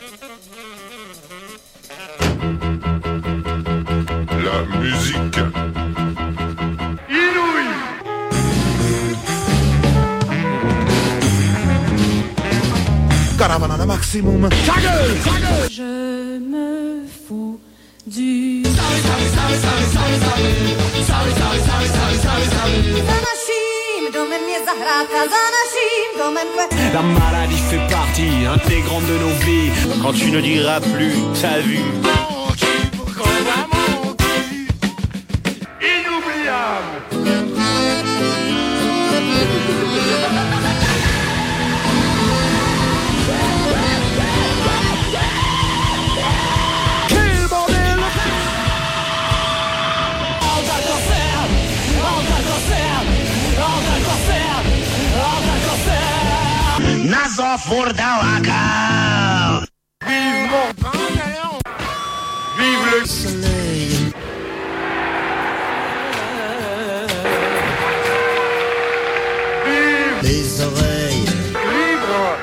La musique inouïe. Caravana maximum. Ta gueule, ta gueule. Je me fous du La maladie fait partie intégrante de nos vies. Quand tu ne diras plus ta vue. Inoubliable. Nazo Furdawaka. Vive mon pantalon. Vive le soleil. Vive Les oreilles. libre.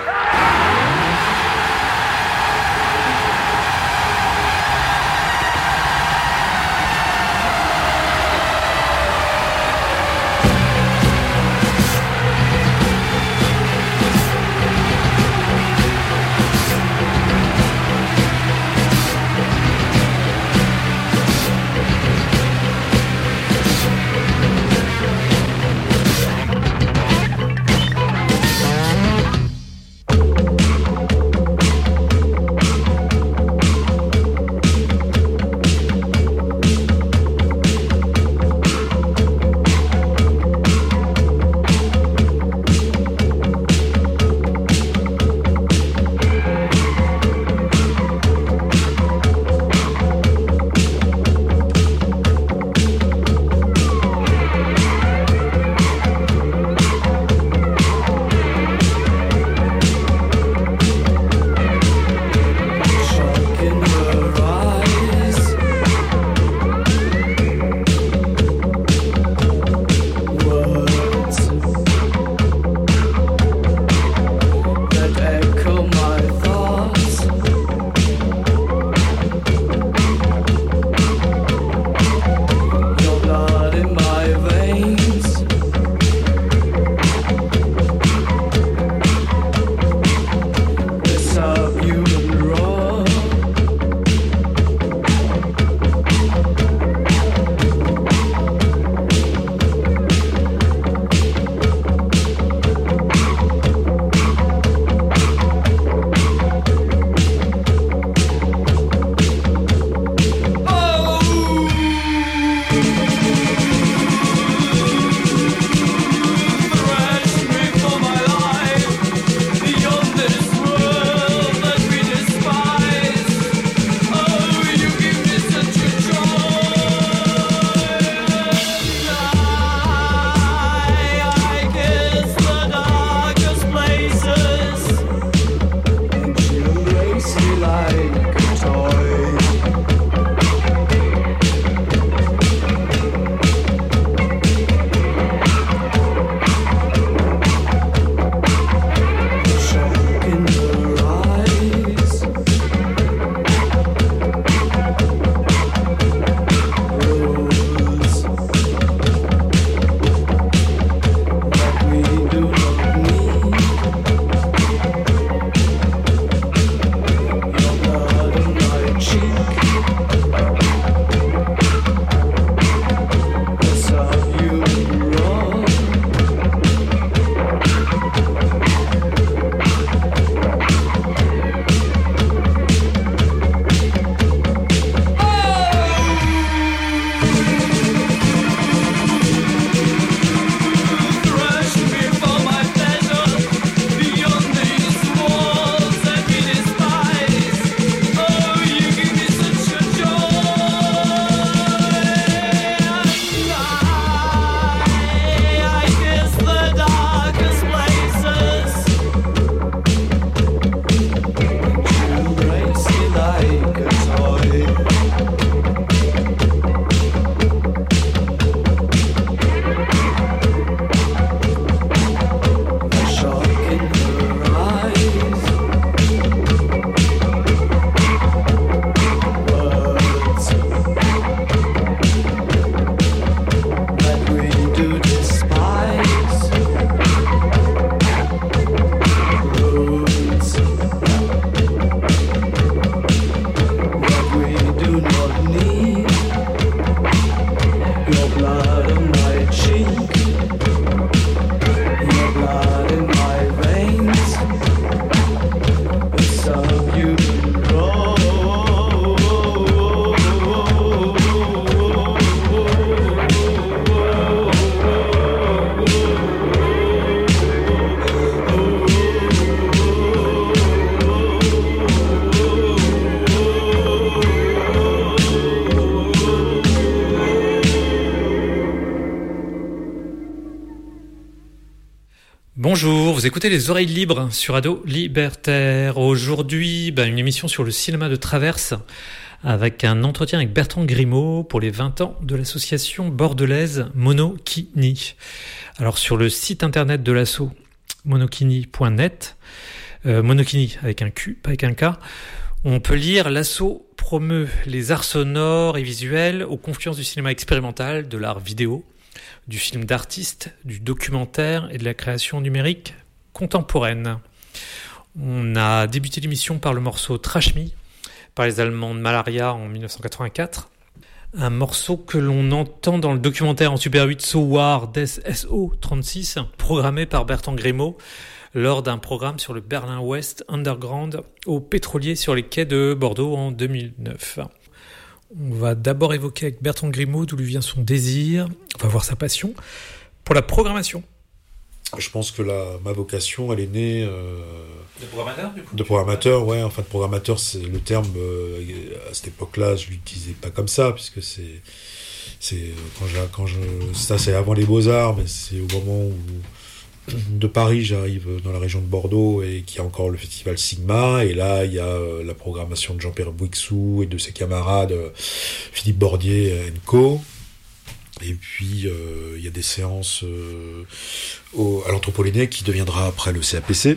vous écoutez Les Oreilles Libres sur Radio Libertaire. Aujourd'hui, une émission sur le cinéma de Traverse avec un entretien avec Bertrand Grimaud pour les 20 ans de l'association bordelaise Monokini. Alors sur le site internet de l'asso monokini.net, Monokini avec un Q, pas avec un K, on peut lire l'asso promeut les arts sonores et visuels aux confluences du cinéma expérimental, de l'art vidéo, du film d'artiste, du documentaire et de la création numérique contemporaine. On a débuté l'émission par le morceau Trash Me, par les Allemands de Malaria en 1984. Un morceau que l'on entend dans le documentaire en Super 8 So War Death SO36, programmé par Bertrand Grimaud lors d'un programme sur le Berlin West Underground au pétrolier sur les quais de Bordeaux en 2009. On va d'abord évoquer avec Bertrand Grimaud d'où lui vient son désir, on va voir sa passion pour la programmation. Je pense que ma vocation, elle est née... De programmateur, du coup ? De programmateur, ouais. Enfin, de programmateur, c'est le terme, à cette époque-là, je l'utilisais pas comme ça, puisque c'est avant les Beaux-Arts, mais c'est au moment où de Paris, j'arrive dans la région de Bordeaux et qu'il y a encore le festival Sigma, et là il y a la programmation de Jean-Pierre Bouixou et de ses camarades Philippe Bordier et co. Et puis il y a des séances à l'Anthropolynée qui deviendra après le CAPC,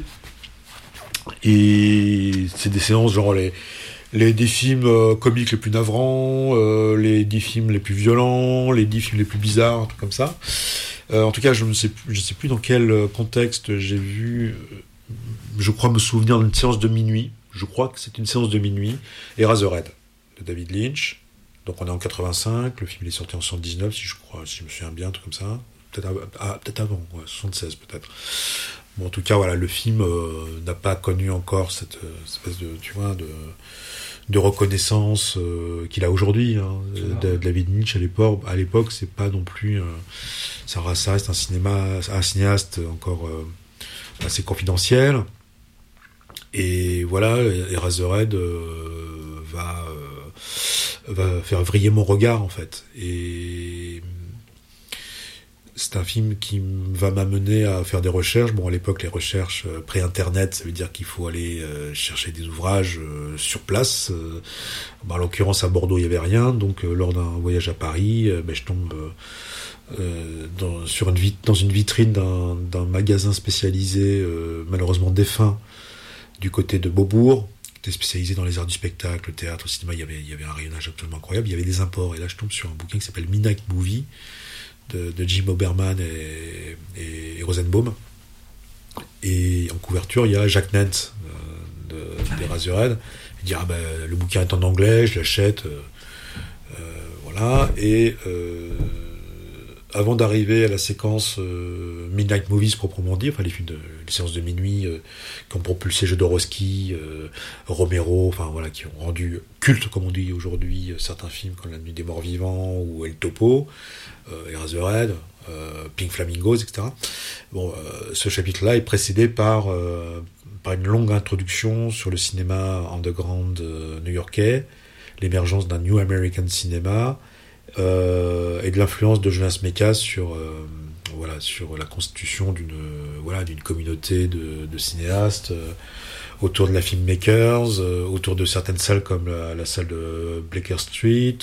et c'est des séances genre les 10 films comiques les plus navrants, les 10 films les plus violents, les 10 films les plus bizarres, un truc comme ça. En tout cas, je ne sais plus dans quel contexte j'ai vu, je crois me souvenir d'une séance de minuit, je crois que c'est une séance de minuit, Eraserhead, de David Lynch. Donc on est en 85, le film il est sorti en 79, si je me souviens bien, un truc comme ça. Peut-être avant, ouais, 76 peut-être. Bon, en tout cas, voilà, le film n'a pas connu encore cette espèce de reconnaissance qu'il a aujourd'hui. David Lynch à l'époque, c'est pas non plus... ça reste un cinéaste encore assez confidentiel. Et voilà, Eraserhead va faire vriller mon regard, en fait. Et c'est un film qui va m'amener à faire des recherches. Bon, à l'époque, les recherches pré-internet, ça veut dire qu'il faut aller chercher des ouvrages sur place. En l'occurrence, à Bordeaux, il n'y avait rien. Donc, lors d'un voyage à Paris, je tombe dans une vitrine d'un magasin spécialisé, malheureusement défunt, du côté de Beaubourg, qui était spécialisé dans les arts du spectacle, le théâtre, le cinéma. Il y avait un rayonnage absolument incroyable. Il y avait des imports. Et là, je tombe sur un bouquin qui s'appelle Midnight Movie, de Jim Oberman et Rosenbaum. Et en couverture, il y a Jack Nance de Eraserhead. Il dit le bouquin est en anglais, je l'achète. Voilà. Et avant d'arriver à la séquence Midnight Movies proprement dit, enfin les séances de minuit qui ont propulsé Jodorowsky, Romero, enfin voilà, qui ont rendu culte, comme on dit aujourd'hui, certains films comme La Nuit des Morts Vivants ou El Topo, Eraserhead, Pink Flamingos, etc. Bon, ce chapitre-là est précédé par une longue introduction sur le cinéma underground new-yorkais, l'émergence d'un New American Cinema, et de l'influence de Jonas Mekas sur la constitution d'une communauté de cinéastes autour de la Filmmakers, autour de certaines salles comme la salle de Bleecker Street,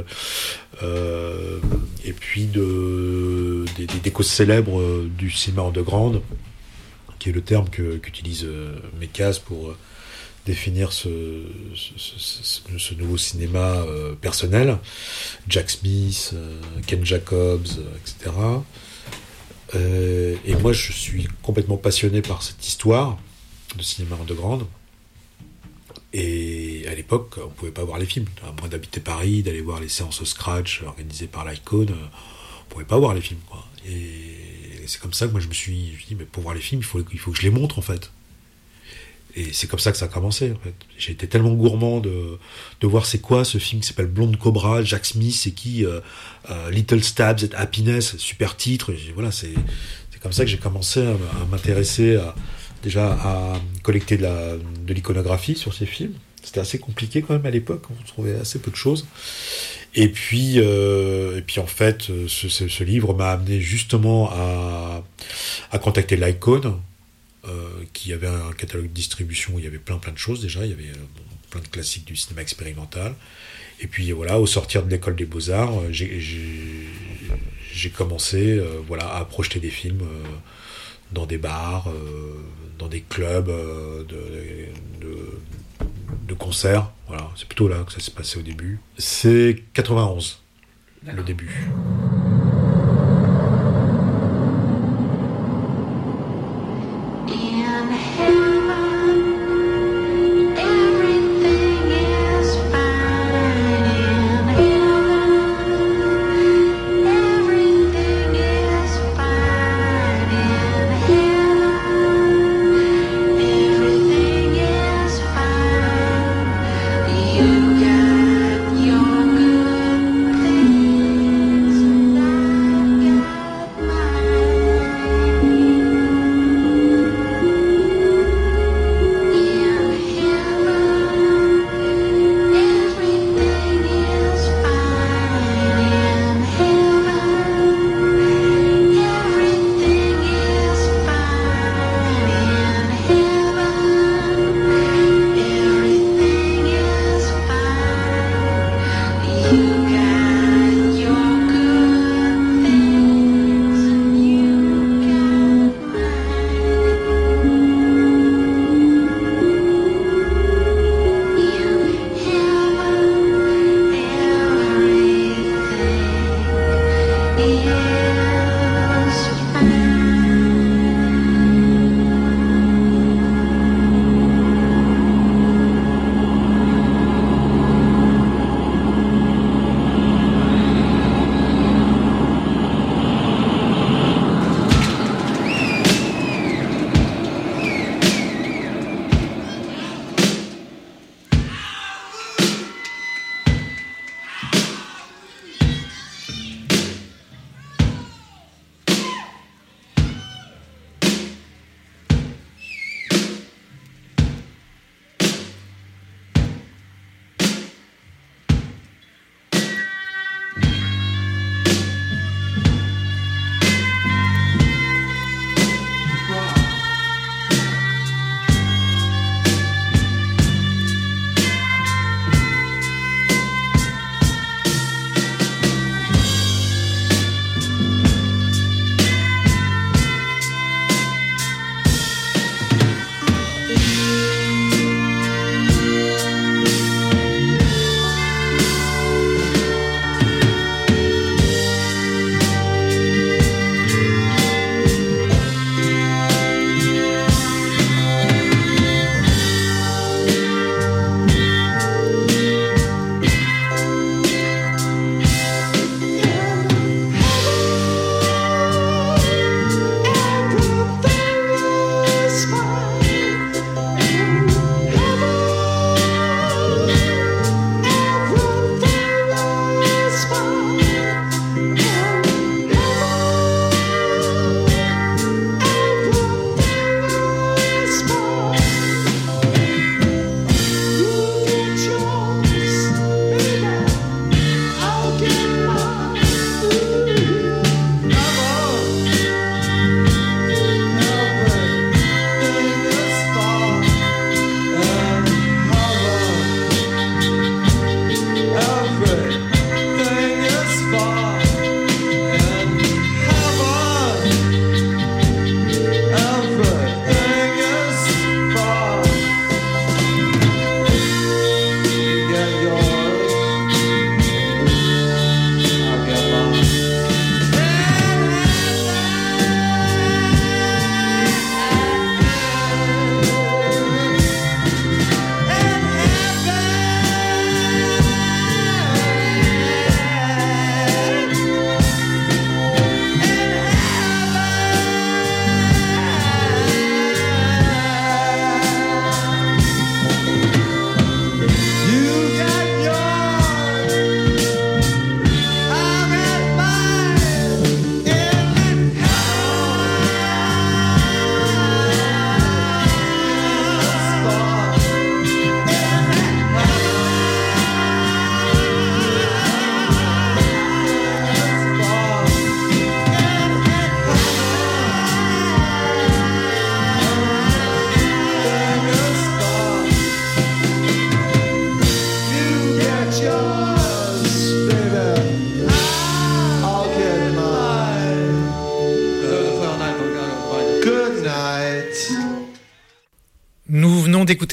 et puis des causes célèbres du cinéma underground, qui est le terme qu'utilise Mekas pour définir ce nouveau cinéma personnel. Jack Smith, Ken Jacobs, etc. Et moi, je suis complètement passionné par cette histoire de cinéma underground. Et à l'époque, on ne pouvait pas voir les films. À moins d'habiter Paris, d'aller voir les séances au Scratch organisées par l'Icône, on ne pouvait pas voir les films, quoi. Et c'est comme ça que moi je me suis dit, mais pour voir les films, il faut que je les montre, en fait. Et c'est comme ça que ça a commencé, en fait. J'ai été tellement gourmand de voir c'est quoi ce film qui s'appelle Blonde Cobra, Jack Smith, c'est qui Little Stabs at Happiness, super titre. Et voilà, c'est comme ça que j'ai commencé à m'intéresser à collecter de l'iconographie sur ces films. C'était assez compliqué quand même à l'époque, on trouvait assez peu de choses. Et puis en fait, ce livre m'a amené justement à contacter l'Icône, qui avait un catalogue de distribution où il y avait plein de choses déjà. Il y avait plein de classiques du cinéma expérimental. Et puis voilà, au sortir de l'école des Beaux-Arts, j'ai commencé à projeter des films dans des bars, dans des clubs de concerts. Voilà, c'est plutôt là que ça s'est passé au début. C'est 91, le début.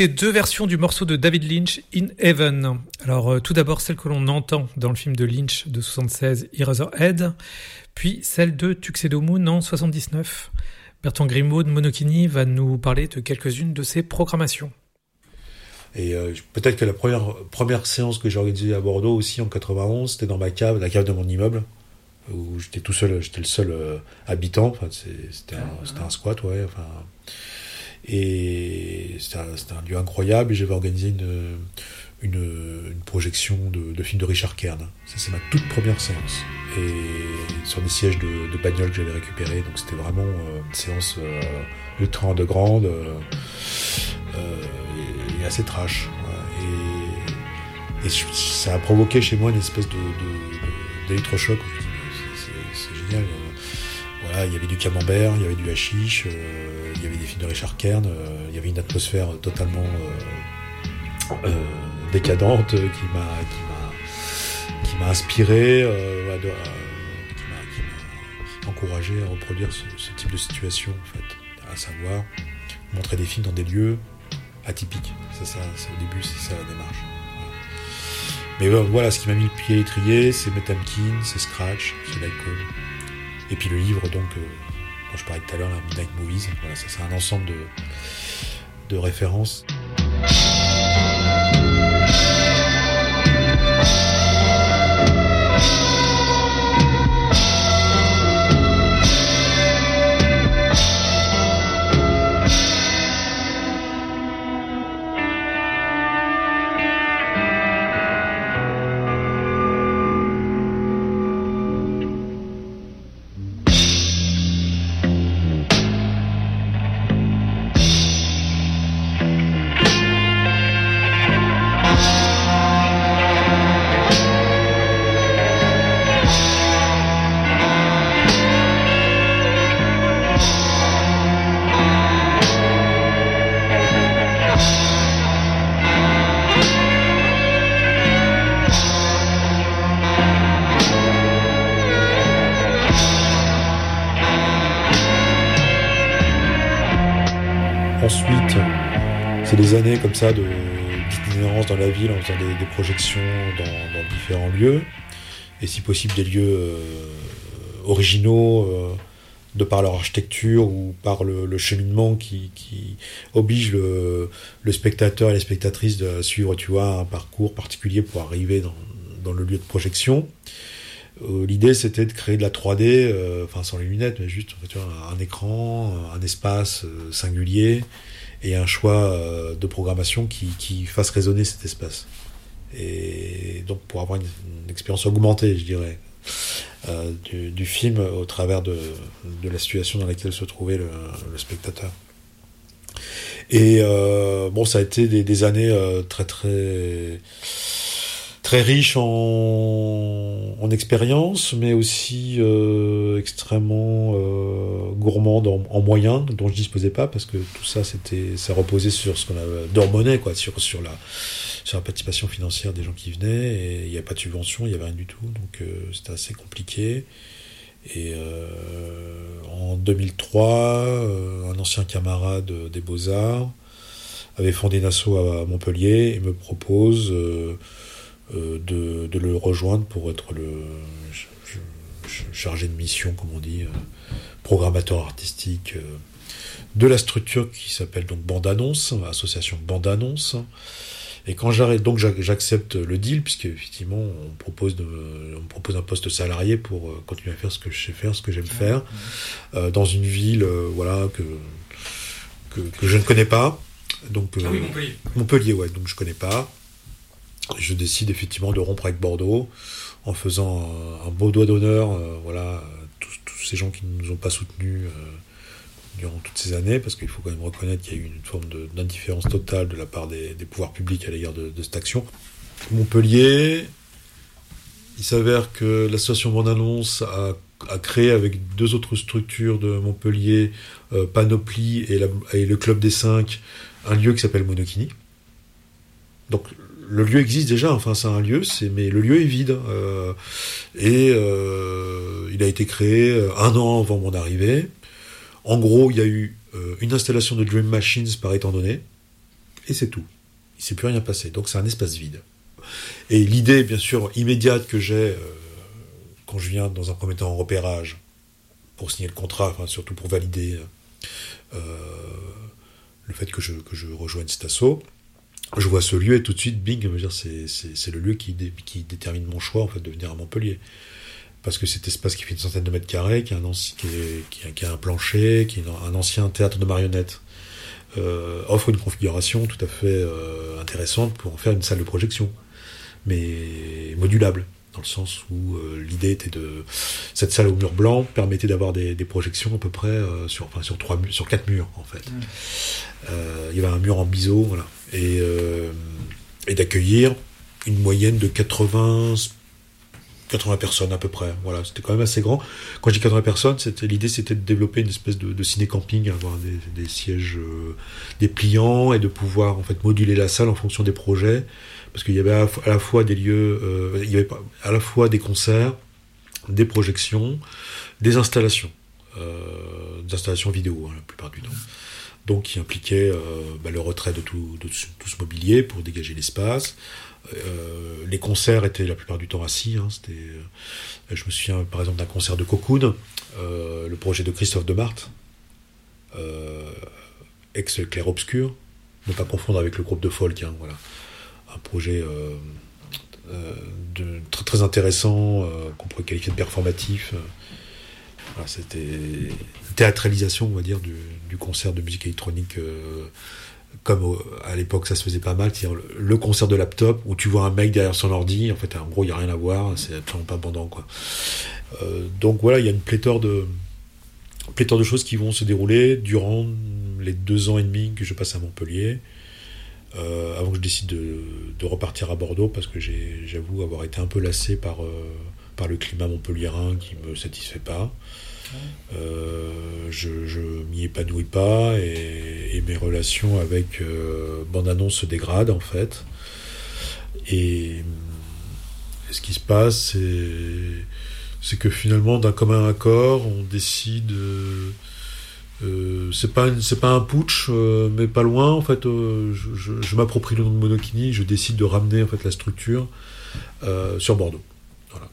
écouter 2 versions du morceau de David Lynch, In Heaven. Alors, tout d'abord, celle que l'on entend dans le film de Lynch de 76, Eraserhead, puis celle de Tuxedo Moon en 79. Bertrand Grimaud de Monokini va nous parler de quelques-unes de ses programmations. Et peut-être que la première séance que j'ai organisée à Bordeaux aussi en 91, c'était dans ma cave, la cave de mon immeuble, où j'étais tout seul, j'étais le seul habitant. Enfin, c'était un squat, ouais. Enfin, et c'était un lieu incroyable. Et j'avais organisé une projection de film de Richard Kern. Ça, c'est ma toute première séance. Et sur des sièges de bagnole que j'avais récupérés. Donc c'était vraiment une séance ultra underground et assez trash. Et ça a provoqué chez moi une espèce d'électrochoc. C'est génial. Voilà, il y avait du camembert, il y avait du hashish, il y avait des films de Richard Kern, il y avait une atmosphère totalement décadente qui m'a inspiré, qui m'a encouragé à reproduire ce type de situation, en fait, à savoir montrer des films dans des lieux atypiques. C'est au début, c'est ça la démarche. Mais voilà, ce qui m'a mis le pied à l'étrier, c'est Metamkin, c'est Scratch, c'est Lycon. Et puis le livre, donc, dont je parlais tout à l'heure, la Midnight Movies. Voilà, ça, c'est un ensemble de références. Ensuite, c'est des années comme ça d'itinérance dans la ville en faisant des projections dans différents lieux, et si possible des lieux originaux de par leur architecture ou par le cheminement qui oblige le spectateur et les spectatrices à suivre, tu vois, un parcours particulier pour arriver dans le lieu de projection. L'idée, c'était de créer de la 3D, enfin sans les lunettes, mais juste tu vois, un écran, un espace singulier et un choix de programmation qui fasse résonner cet espace. Et donc pour avoir une expérience augmentée, je dirais, du film au travers de la situation dans laquelle se trouvait le spectateur. Et bon, ça a été des années très riche en expérience, mais aussi extrêmement gourmande en moyens dont je disposais pas, parce que tout ça ça reposait sur ce qu'on avait d'hormonais, quoi, sur la participation financière des gens qui venaient, et il n'y a pas de subvention, il n'y avait rien du tout, donc c'était assez compliqué. Et en 2003, un ancien camarade des Beaux-Arts avait fondé une asso à Montpellier et me propose de le rejoindre pour être le chargé de mission, comme on dit, programmateur artistique de la structure qui s'appelle donc Bande Annonce, association Bande Annonce. Et quand j'accepte le deal, puisque effectivement on me propose un poste salarié pour continuer à faire ce que je sais faire, ce que j'aime faire, dans une ville voilà que je ne connais pas. Donc Montpellier, ouais, donc je connais pas. Je décide effectivement de rompre avec Bordeaux en faisant un beau doigt d'honneur, voilà, tous ces gens qui ne nous ont pas soutenus durant toutes ces années, parce qu'il faut quand même reconnaître qu'il y a eu une forme d'indifférence totale de la part des pouvoirs publics à l'égard de cette action. Montpellier, il s'avère que l'association Bande Annonce a créé avec 2 autres structures de Montpellier, Panoply et le Club des 5, un lieu qui s'appelle Monokini. Donc le lieu existe déjà, enfin c'est un lieu, mais le lieu est vide. Il a été créé 1 an avant mon arrivée. En gros, il y a eu une installation de Dream Machines par étant donné, Et c'est tout. Il ne s'est plus rien passé. Donc c'est un espace vide. Et l'idée, bien sûr, immédiate que j'ai quand je viens dans un premier temps en repérage pour signer le contrat, enfin, surtout pour valider le fait que je rejoigne cet asso, je vois ce lieu et tout de suite, bing, c'est le lieu qui détermine mon choix en fait, de venir à Montpellier. Parce que cet espace qui fait une centaine de mètres carrés, qui a un plancher, qui est un ancien théâtre de marionnettes, offre une configuration tout à fait intéressante pour en faire une salle de projection, mais modulable, dans le sens où l'idée était cette salle au mur blanc permettait d'avoir des projections à peu près sur 4 murs en fait. Il y avait un mur en biseau, voilà, et d'accueillir une moyenne de 80 personnes à peu près. Voilà, c'était quand même assez grand. Quand je dis 80 personnes, l'idée c'était de développer une espèce de ciné-camping, avoir des sièges dépliants et de pouvoir en fait moduler la salle en fonction des projets, parce qu'il y avait à la fois des lieux, il y avait à la fois des concerts, des projections, des installations vidéo la plupart du temps. Donc qui impliquait le retrait de tout ce mobilier pour dégager l'espace. Les concerts étaient la plupart du temps assis. Je me souviens par exemple d'un concert de Cocoon, le projet de Christophe Demart, ex-Clair Obscur, ne pas confondre avec le groupe de folk. Voilà. Un projet très, très intéressant qu'on pourrait qualifier de performatif. Voilà, c'était une théâtralisation, on va dire, du concert de musique électronique comme à l'époque ça se faisait pas mal, c'est-à-dire le concert de laptop où tu vois un mec derrière son ordi, en fait en gros il n'y a rien à voir, c'est absolument pas bandant quoi. Donc voilà, il y a une pléthore de choses qui vont se dérouler durant les 2 ans et demi que je passe à Montpellier, avant que je décide de repartir à Bordeaux, parce que j'avoue avoir été un peu lassé par le climat montpelliérain qui me satisfait pas. Je m'y épanouis pas et mes relations avec Bande-Annonce se dégradent en fait. Et ce qui se passe, c'est que finalement, d'un commun accord, on décide. C'est pas un putsch, mais pas loin. En fait, je m'approprie le nom de Monokini. Je décide de ramener en fait la structure sur Bordeaux. Voilà.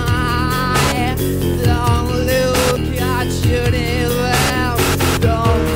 Don't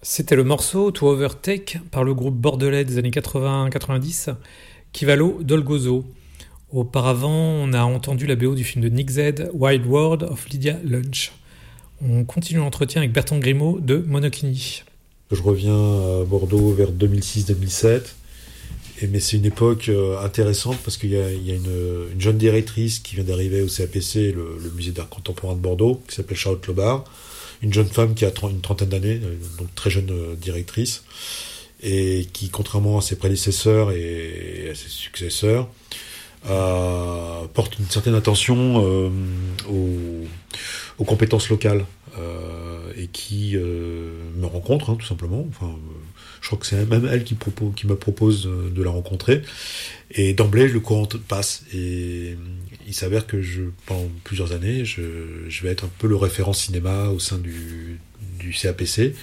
C'était le morceau To Overtake par le groupe bordelais des années 80-90, Kivalo Dolgozo. Auparavant, on a entendu la BO du film de Nick Z, Wild World of Lydia Lunch. On continue l'entretien avec Bertrand Grimaud de Monokini. Je reviens à Bordeaux vers 2006-2007, mais c'est une époque intéressante parce qu'il y a une jeune directrice qui vient d'arriver au CAPC, le musée d'art contemporain de Bordeaux, qui s'appelle Charlotte Lobard. Une jeune femme qui a une trentaine d'années, donc très jeune directrice, et qui, contrairement à ses prédécesseurs et à ses successeurs, porte une certaine attention aux compétences locales, et qui me rencontre, tout simplement. Enfin, je crois que c'est même elle qui me propose de la rencontrer. Et d'emblée, le courant passe. Et il s'avère que pendant plusieurs années, je vais être un peu le référent cinéma au sein du CAPC.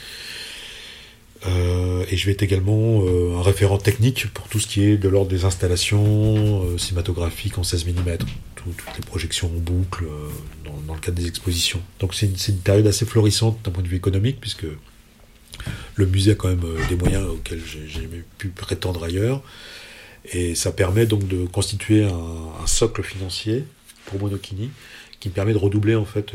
Et je vais être également un référent technique pour tout ce qui est de l'ordre des installations cinématographiques en 16 mm. Toutes les projections en boucle dans le cadre des expositions. Donc c'est une période assez florissante d'un point de vue économique, puisque le musée a quand même des moyens auxquels j'ai jamais pu prétendre ailleurs. Et ça permet donc de constituer un socle financier pour Monokini qui me permet de redoubler en fait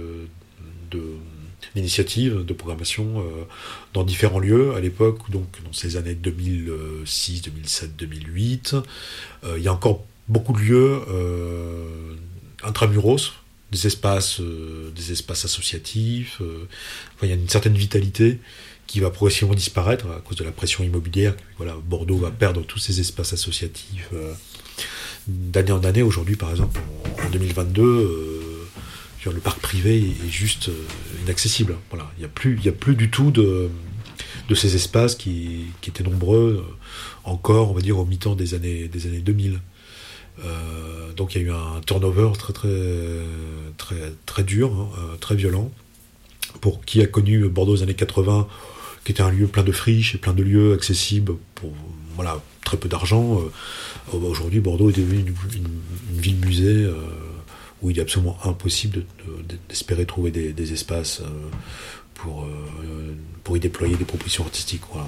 d'initiatives de programmation dans différents lieux. À l'époque, donc dans ces années 2006, 2007, 2008, il y a encore beaucoup de lieux intramuros, des espaces associatifs. Il y a une certaine vitalité qui va progressivement disparaître à cause de la pression immobilière. Voilà, Bordeaux va perdre tous ces espaces associatifs d'année en année. Aujourd'hui, par exemple, en 2022, le parc privé est juste inaccessible. Voilà, il y a plus du tout de ces espaces qui étaient nombreux encore, on va dire, au mi-temps des années 2000. Donc il y a eu un turnover très très très très dur, très violent. Pour qui a connu Bordeaux aux années 80, qui était un lieu plein de friches et plein de lieux accessibles pour très peu d'argent. Aujourd'hui, Bordeaux est devenu une ville-musée où il est absolument impossible d'espérer trouver des espaces pour y déployer des propositions artistiques. Voilà.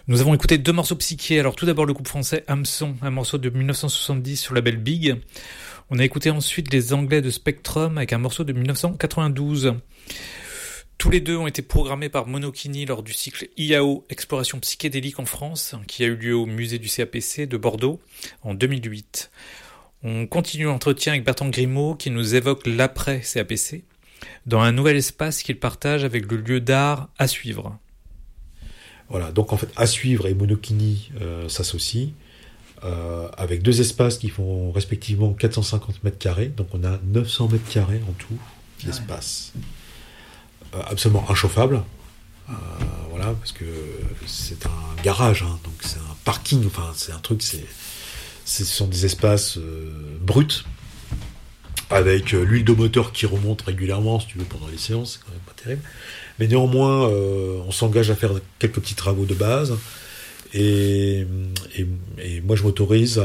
Nous avons écouté 2 morceaux psychés. Alors tout d'abord le groupe français Hameçon, un morceau de 1970 sur le label Big. On a écouté ensuite les Anglais de Spectrum avec un morceau de 1992. Tous les deux ont été programmés par Monokini lors du cycle IAO, Exploration psychédélique en France, qui a eu lieu au musée du CAPC de Bordeaux en 2008. On continue l'entretien avec Bertrand Grimaud qui nous évoque l'après CAPC dans un nouvel espace qu'il partage avec le lieu d'art À Suivre. Voilà, donc en fait, À Suivre et Monokini s'associent avec 2 espaces qui font respectivement 450 mètres carrés. Donc on a 900 mètres carrés en tout d'espace. Absolument inchauffable. Voilà, parce que c'est un garage, hein, donc c'est un parking, enfin c'est un truc, ce sont des espaces bruts, avec l'huile de moteur qui remonte régulièrement, si tu veux, pendant les séances, c'est quand même pas terrible. Mais néanmoins, on s'engage à faire quelques petits travaux de base, et moi je m'autorise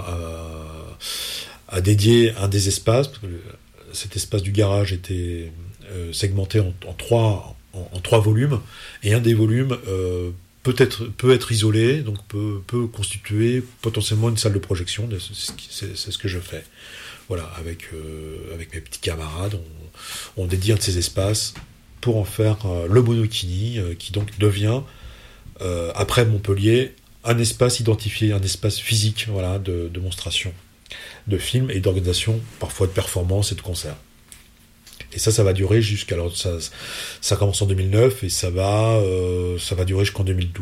à dédier un des espaces, parce que cet espace du garage était segmenté en 3 volumes, et un des volumes peut être isolé, donc peut constituer potentiellement une salle de projection. C'est ce que je fais. Voilà, avec mes petits camarades, on dédie un de ces espaces pour en faire le Monokini, qui donc devient, après Montpellier, un espace identifié, un espace physique, voilà, de monstration de films et d'organisation, parfois de performances et de concerts. Et ça va durer alors ça commence en 2009 et ça va durer jusqu'en 2012.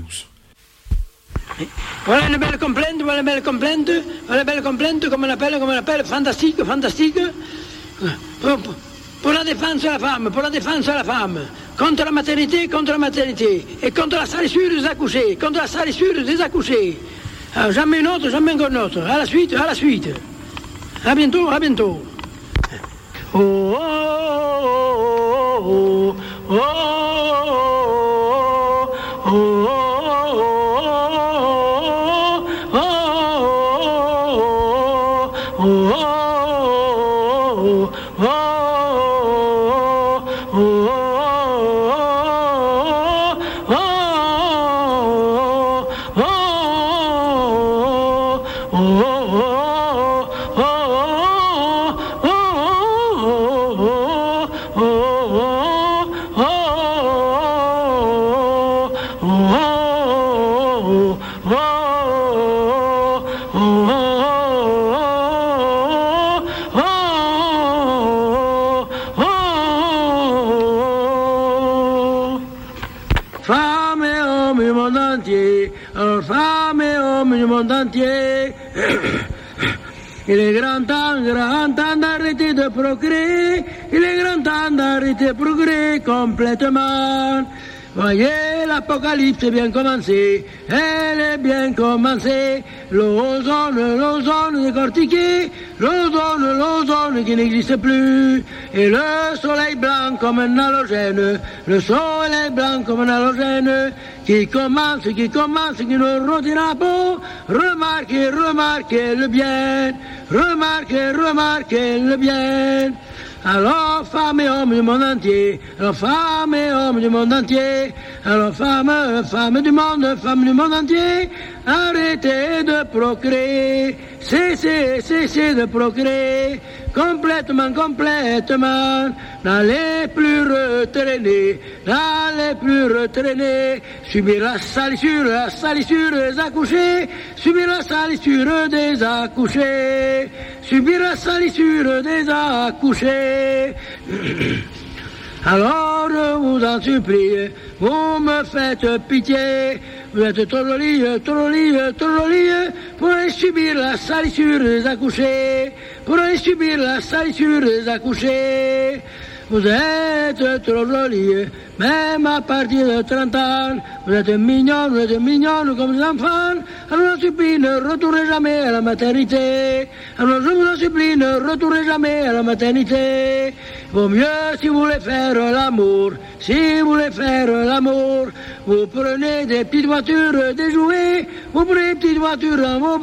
Voilà une belle complainte, comme on appelle, fantastique. Pour la défense de la femme, contre la maternité, et contre la salissure des accouchés, Alors, jamais une autre, jamais encore une autre. À la suite. À bientôt. Oh, oh, oh, oh, oh, oh, Il est grand temps d'arrêter de procréer. Il est grand temps d'arrêter de procréer complètement. Voyez, l'apocalypse est bien commencée. Elle est bien commencée. L'ozone décortiqué. L'ozone qui n'existe plus. Et le soleil blanc comme un halogène. Le soleil blanc comme un halogène. Qui commence, qui nous rôtit la peau. Remarquez le bien. Remarquez le bien. Alors, femmes et hommes du monde entier. Alors, femmes du monde entier. Femmes du monde entier. Arrêtez de procréer. Cessez de procréer. Complètement. N'allez plus retraîner. Subir la salissure des accouchés. Subir la salissure des accouchés. Alors, je vous en supplie, vous me faites pitié. Vous êtes trop jolis, pour aller subir la salissure des accouchés. Vous êtes trop jolis, même à partir de 30 ans. Vous êtes mignonnes comme des enfants. Alors, je vous en supplie, ne retournez jamais à la maternité. Vaut mieux si vous voulez faire l'amour. Vous prenez des petites voitures, des jouets. Vous prenez des petites voitures dans vos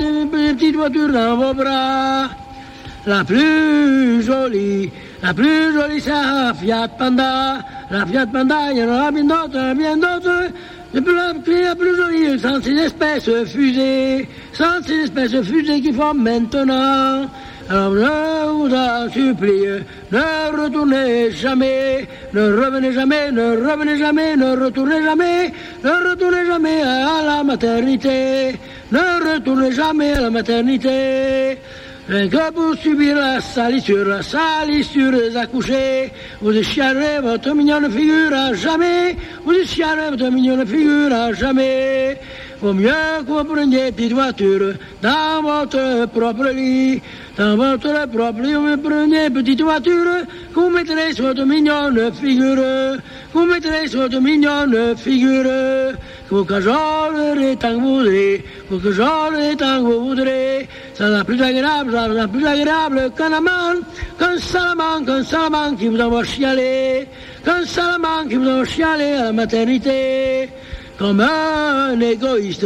bras. La plus jolie, c'est la Fiat Panda. La Fiat Panda, il y en aura bien d'autres. Le plus joli, sans ces espèces fusées, sans ces espèces fusées qui font maintenant. Alors je vous en supplie, ne retournez jamais, ne revenez jamais, ne revenez jamais, ne retournez jamais, ne retournez jamais à la maternité, ne retournez jamais à la maternité. Rien que pour subir la salissure des accouchés, vous chialerez votre mignonne figure à jamais, vous chialerez votre mignonne figure à jamais. Vaut mieux que vous preniez petite voiture dans votre propre lit, dans votre propre lit, vous prenez petite voiture, que vous mettrez sur votre mignonne figure, que vous mettrez sur votre mignonne figure, que vous cajolerez tant que vous voudrez, que vous cajolerez tant que vous voudrez. Ça sera plus agréable qu'un amant, qu'un salamand qui vous envoie chialer, qu'un salamand qui vous envoie chialer à la maternité. Comme un égoïste,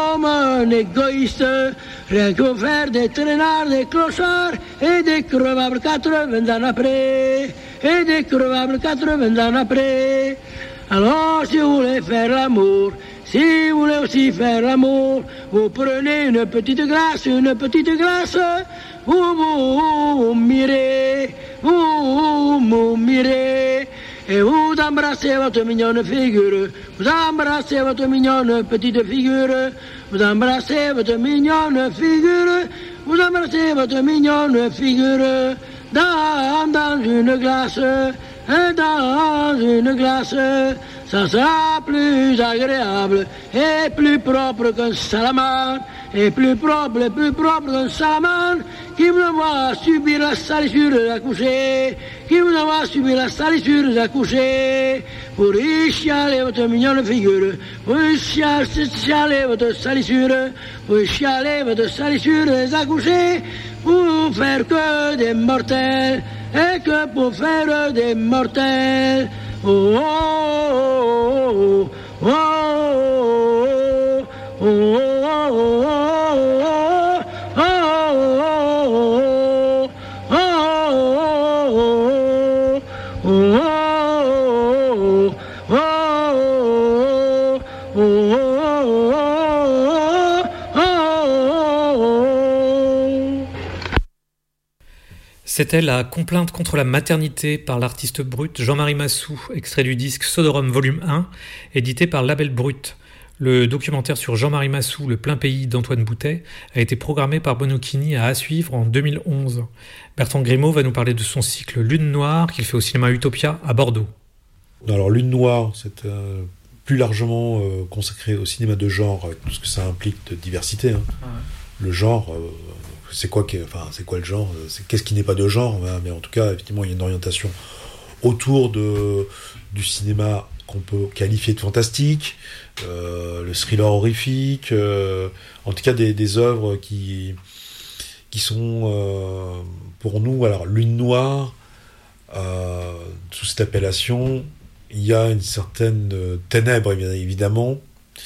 rien que vous faire des traînards, des clochards et des crevables 80 ans après, Alors, si vous voulez faire l'amour, si vous voulez aussi faire l'amour, vous prenez une petite glace, vous mirez, et vous embrassez votre mignonne figure, vous embrassez votre mignonne petite figure, vous embrassez votre mignonne figure, vous embrassez votre mignonne figure, dans une glace, ça sera plus agréable et plus propre qu'un salamandre, et plus propre qu'un salamandre qui vous envoie subir la salissure d'accoucher, pour y chialer votre mignonne figure, pour y chialer votre salissure, des accouchés, pour faire que des mortels, et que pour faire des mortels. Oh, oh, oh, oh, oh, oh, C'était la complainte contre la maternité par l'artiste brut Jean-Marie Massou, extrait du disque Sodorum Volume 1, édité par Label Brut. Le documentaire sur Jean-Marie Massou, Le plein pays d'Antoine Boutet, a été programmé par Bonocchini à suivre en 2011. Bertrand Grimaud va nous parler de son cycle Lune Noire qu'il fait au cinéma Utopia à Bordeaux. Alors Lune Noire, c'est plus largement consacré au cinéma de genre, avec tout ce que ça implique de diversité. Hein. Ouais. Le genre... c'est quoi le genre, qu'est-ce qui n'est pas de genre, mais en tout cas effectivement il y a une orientation autour du cinéma qu'on peut qualifier de fantastique, le thriller horrifique, en tout cas des œuvres qui sont pour nous, alors Lune Noire, sous cette appellation il y a une certaine ténèbre évidemment,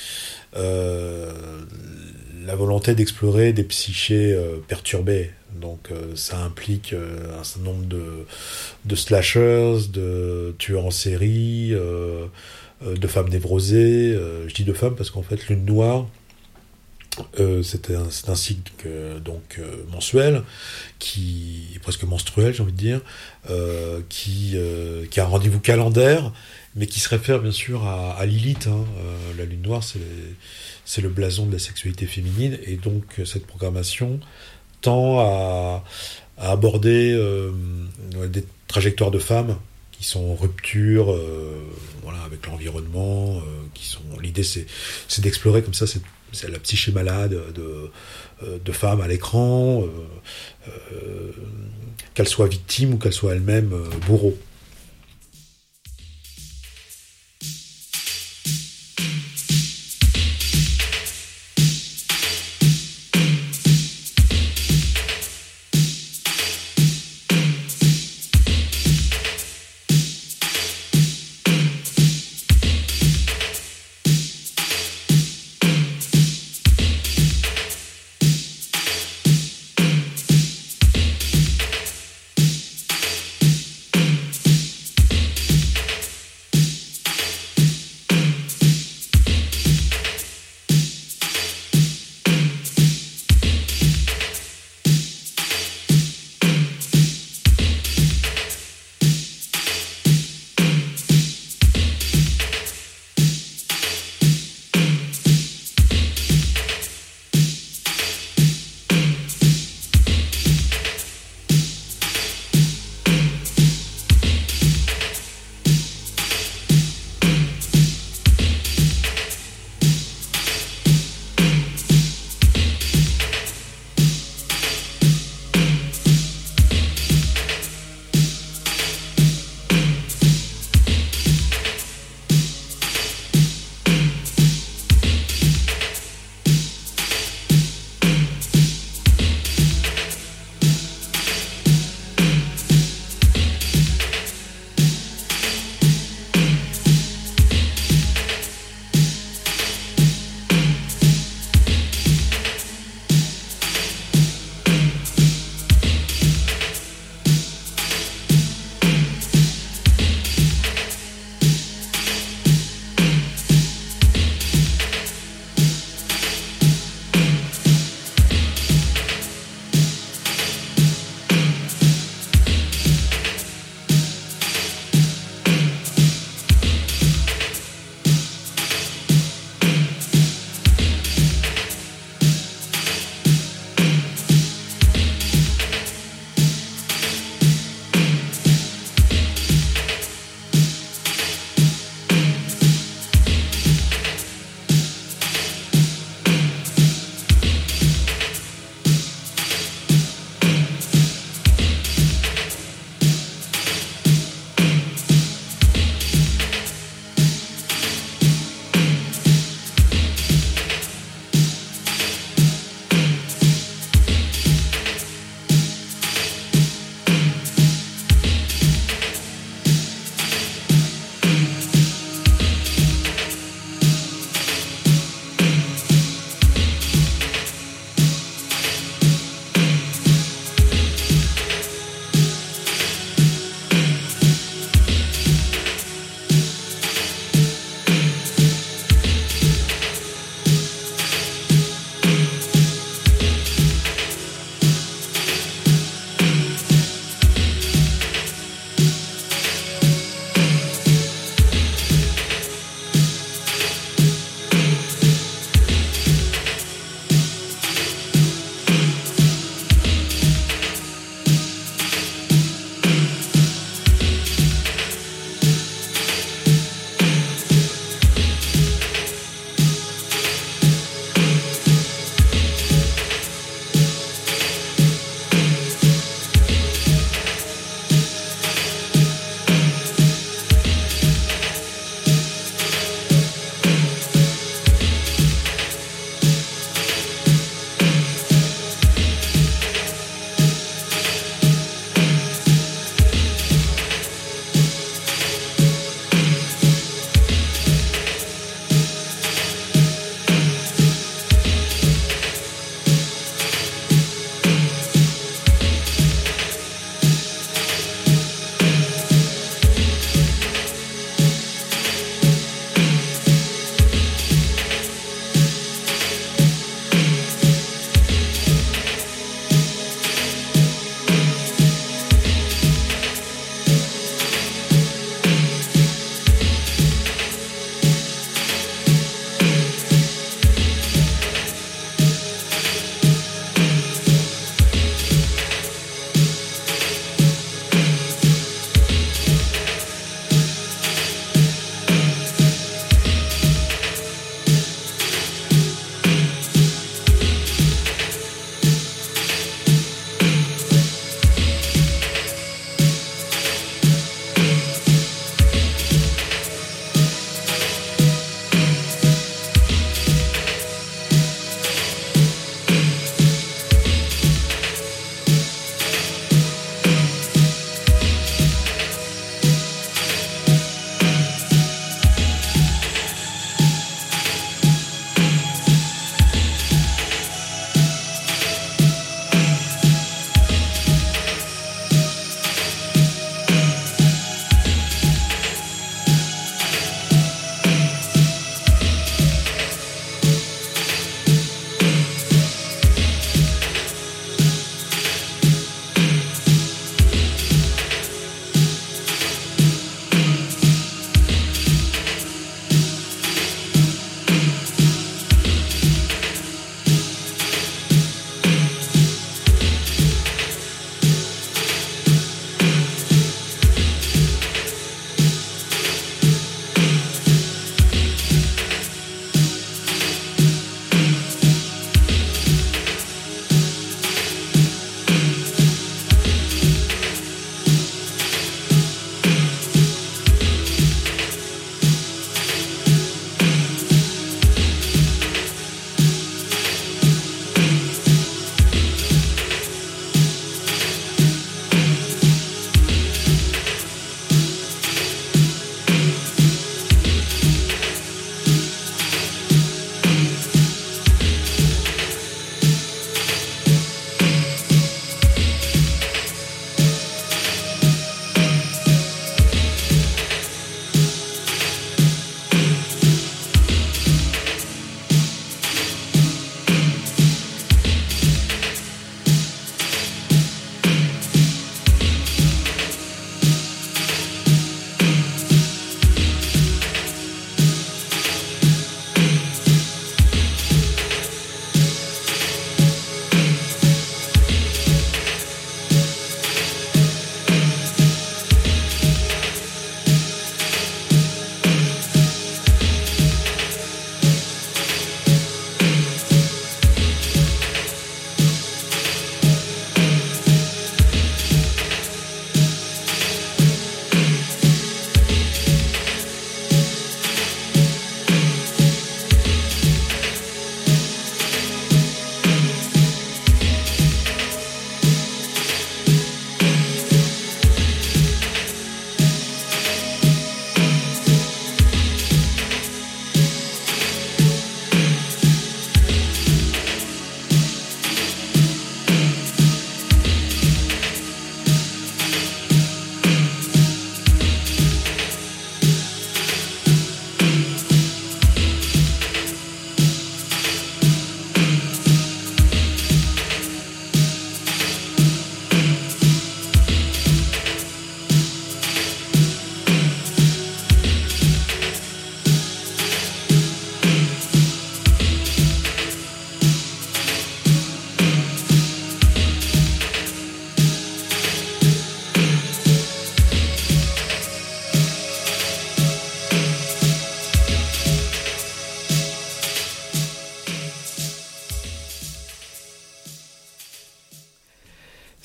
la volonté d'explorer des psychés perturbées. Donc ça implique un certain nombre de slashers, de tueurs en série, de femmes névrosées. Je dis de femmes parce qu'en fait Lune Noire, c'est un cycle mensuel, qui est presque menstruel, j'ai envie de dire, qui a un rendez-vous calendaire, mais qui se réfère bien sûr à Lilith. Hein. La Lune Noire, c'est le blason de la sexualité féminine, et donc cette programmation tend à aborder des trajectoires de femmes qui sont en rupture avec l'environnement, l'idée c'est d'explorer comme ça c'est la psyché malade de femmes à l'écran, qu'elles soient victimes ou qu'elles soient elles-mêmes bourreaux.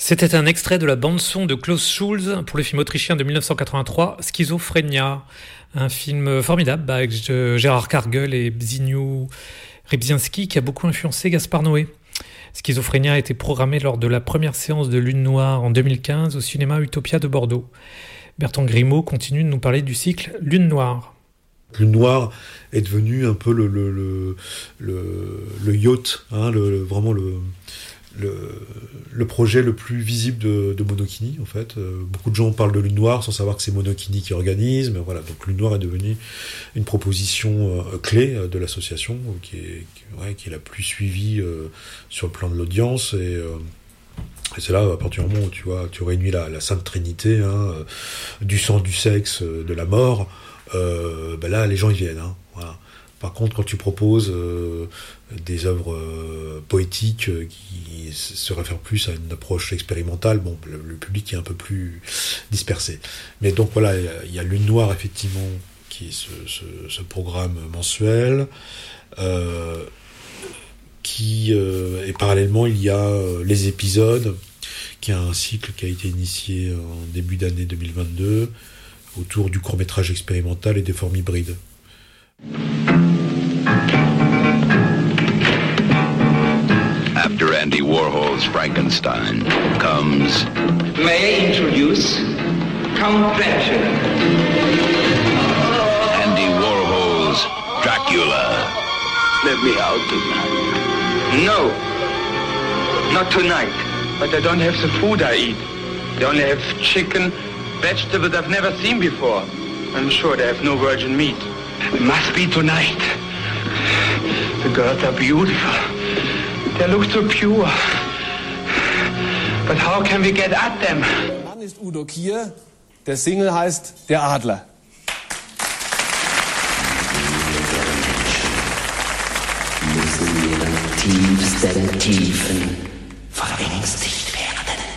C'était un extrait de la bande-son de Klaus Schulze pour le film autrichien de 1983, Schizophrénia. Un film formidable avec Gérard Cargill et Zbigniew Rybczynski qui a beaucoup influencé Gaspard Noé. Schizophrénia a été programmé lors de la première séance de Lune Noire en 2015 au cinéma Utopia de Bordeaux. Bertrand Grimaud continue de nous parler du cycle Lune Noire. Lune Noire est devenu un peu le yacht, hein, vraiment le projet le plus visible de Monokini, en fait. Beaucoup de gens parlent de Lune Noire sans savoir que c'est Monokini qui organise, mais voilà, donc Lune Noire est devenue une proposition clé de l'association, qui est la plus suivie sur le plan de l'audience, et c'est là, à partir du moment où tu réunis la Sainte Trinité, hein, du sang, du sexe, de la mort, là, les gens y viennent, hein, voilà. Par contre, quand tu proposes des œuvres poétiques qui se réfèrent plus à une approche expérimentale, bon, le public est un peu plus dispersé. Mais donc voilà, il y a Lune Noire, effectivement, qui est ce programme mensuel, et parallèlement, il y a Les Épisodes, qui est un cycle qui a été initié en début d'année 2022, autour du court-métrage expérimental et des formes hybrides. After Andy Warhol's Frankenstein comes... May I introduce Count Dracula? Andy Warhol's Dracula. Let me out tonight. No, not tonight. But I don't have the food I eat. They only have chicken, vegetables I've never seen before. I'm sure they have no virgin meat. It must be tonight. The girls are beautiful. They look so pure. But how can we get at them? Mein Mann ist Udo Kier. Der Single heißt Der Adler. Müssen ihre tiefsten Tiefen verängstigt werden.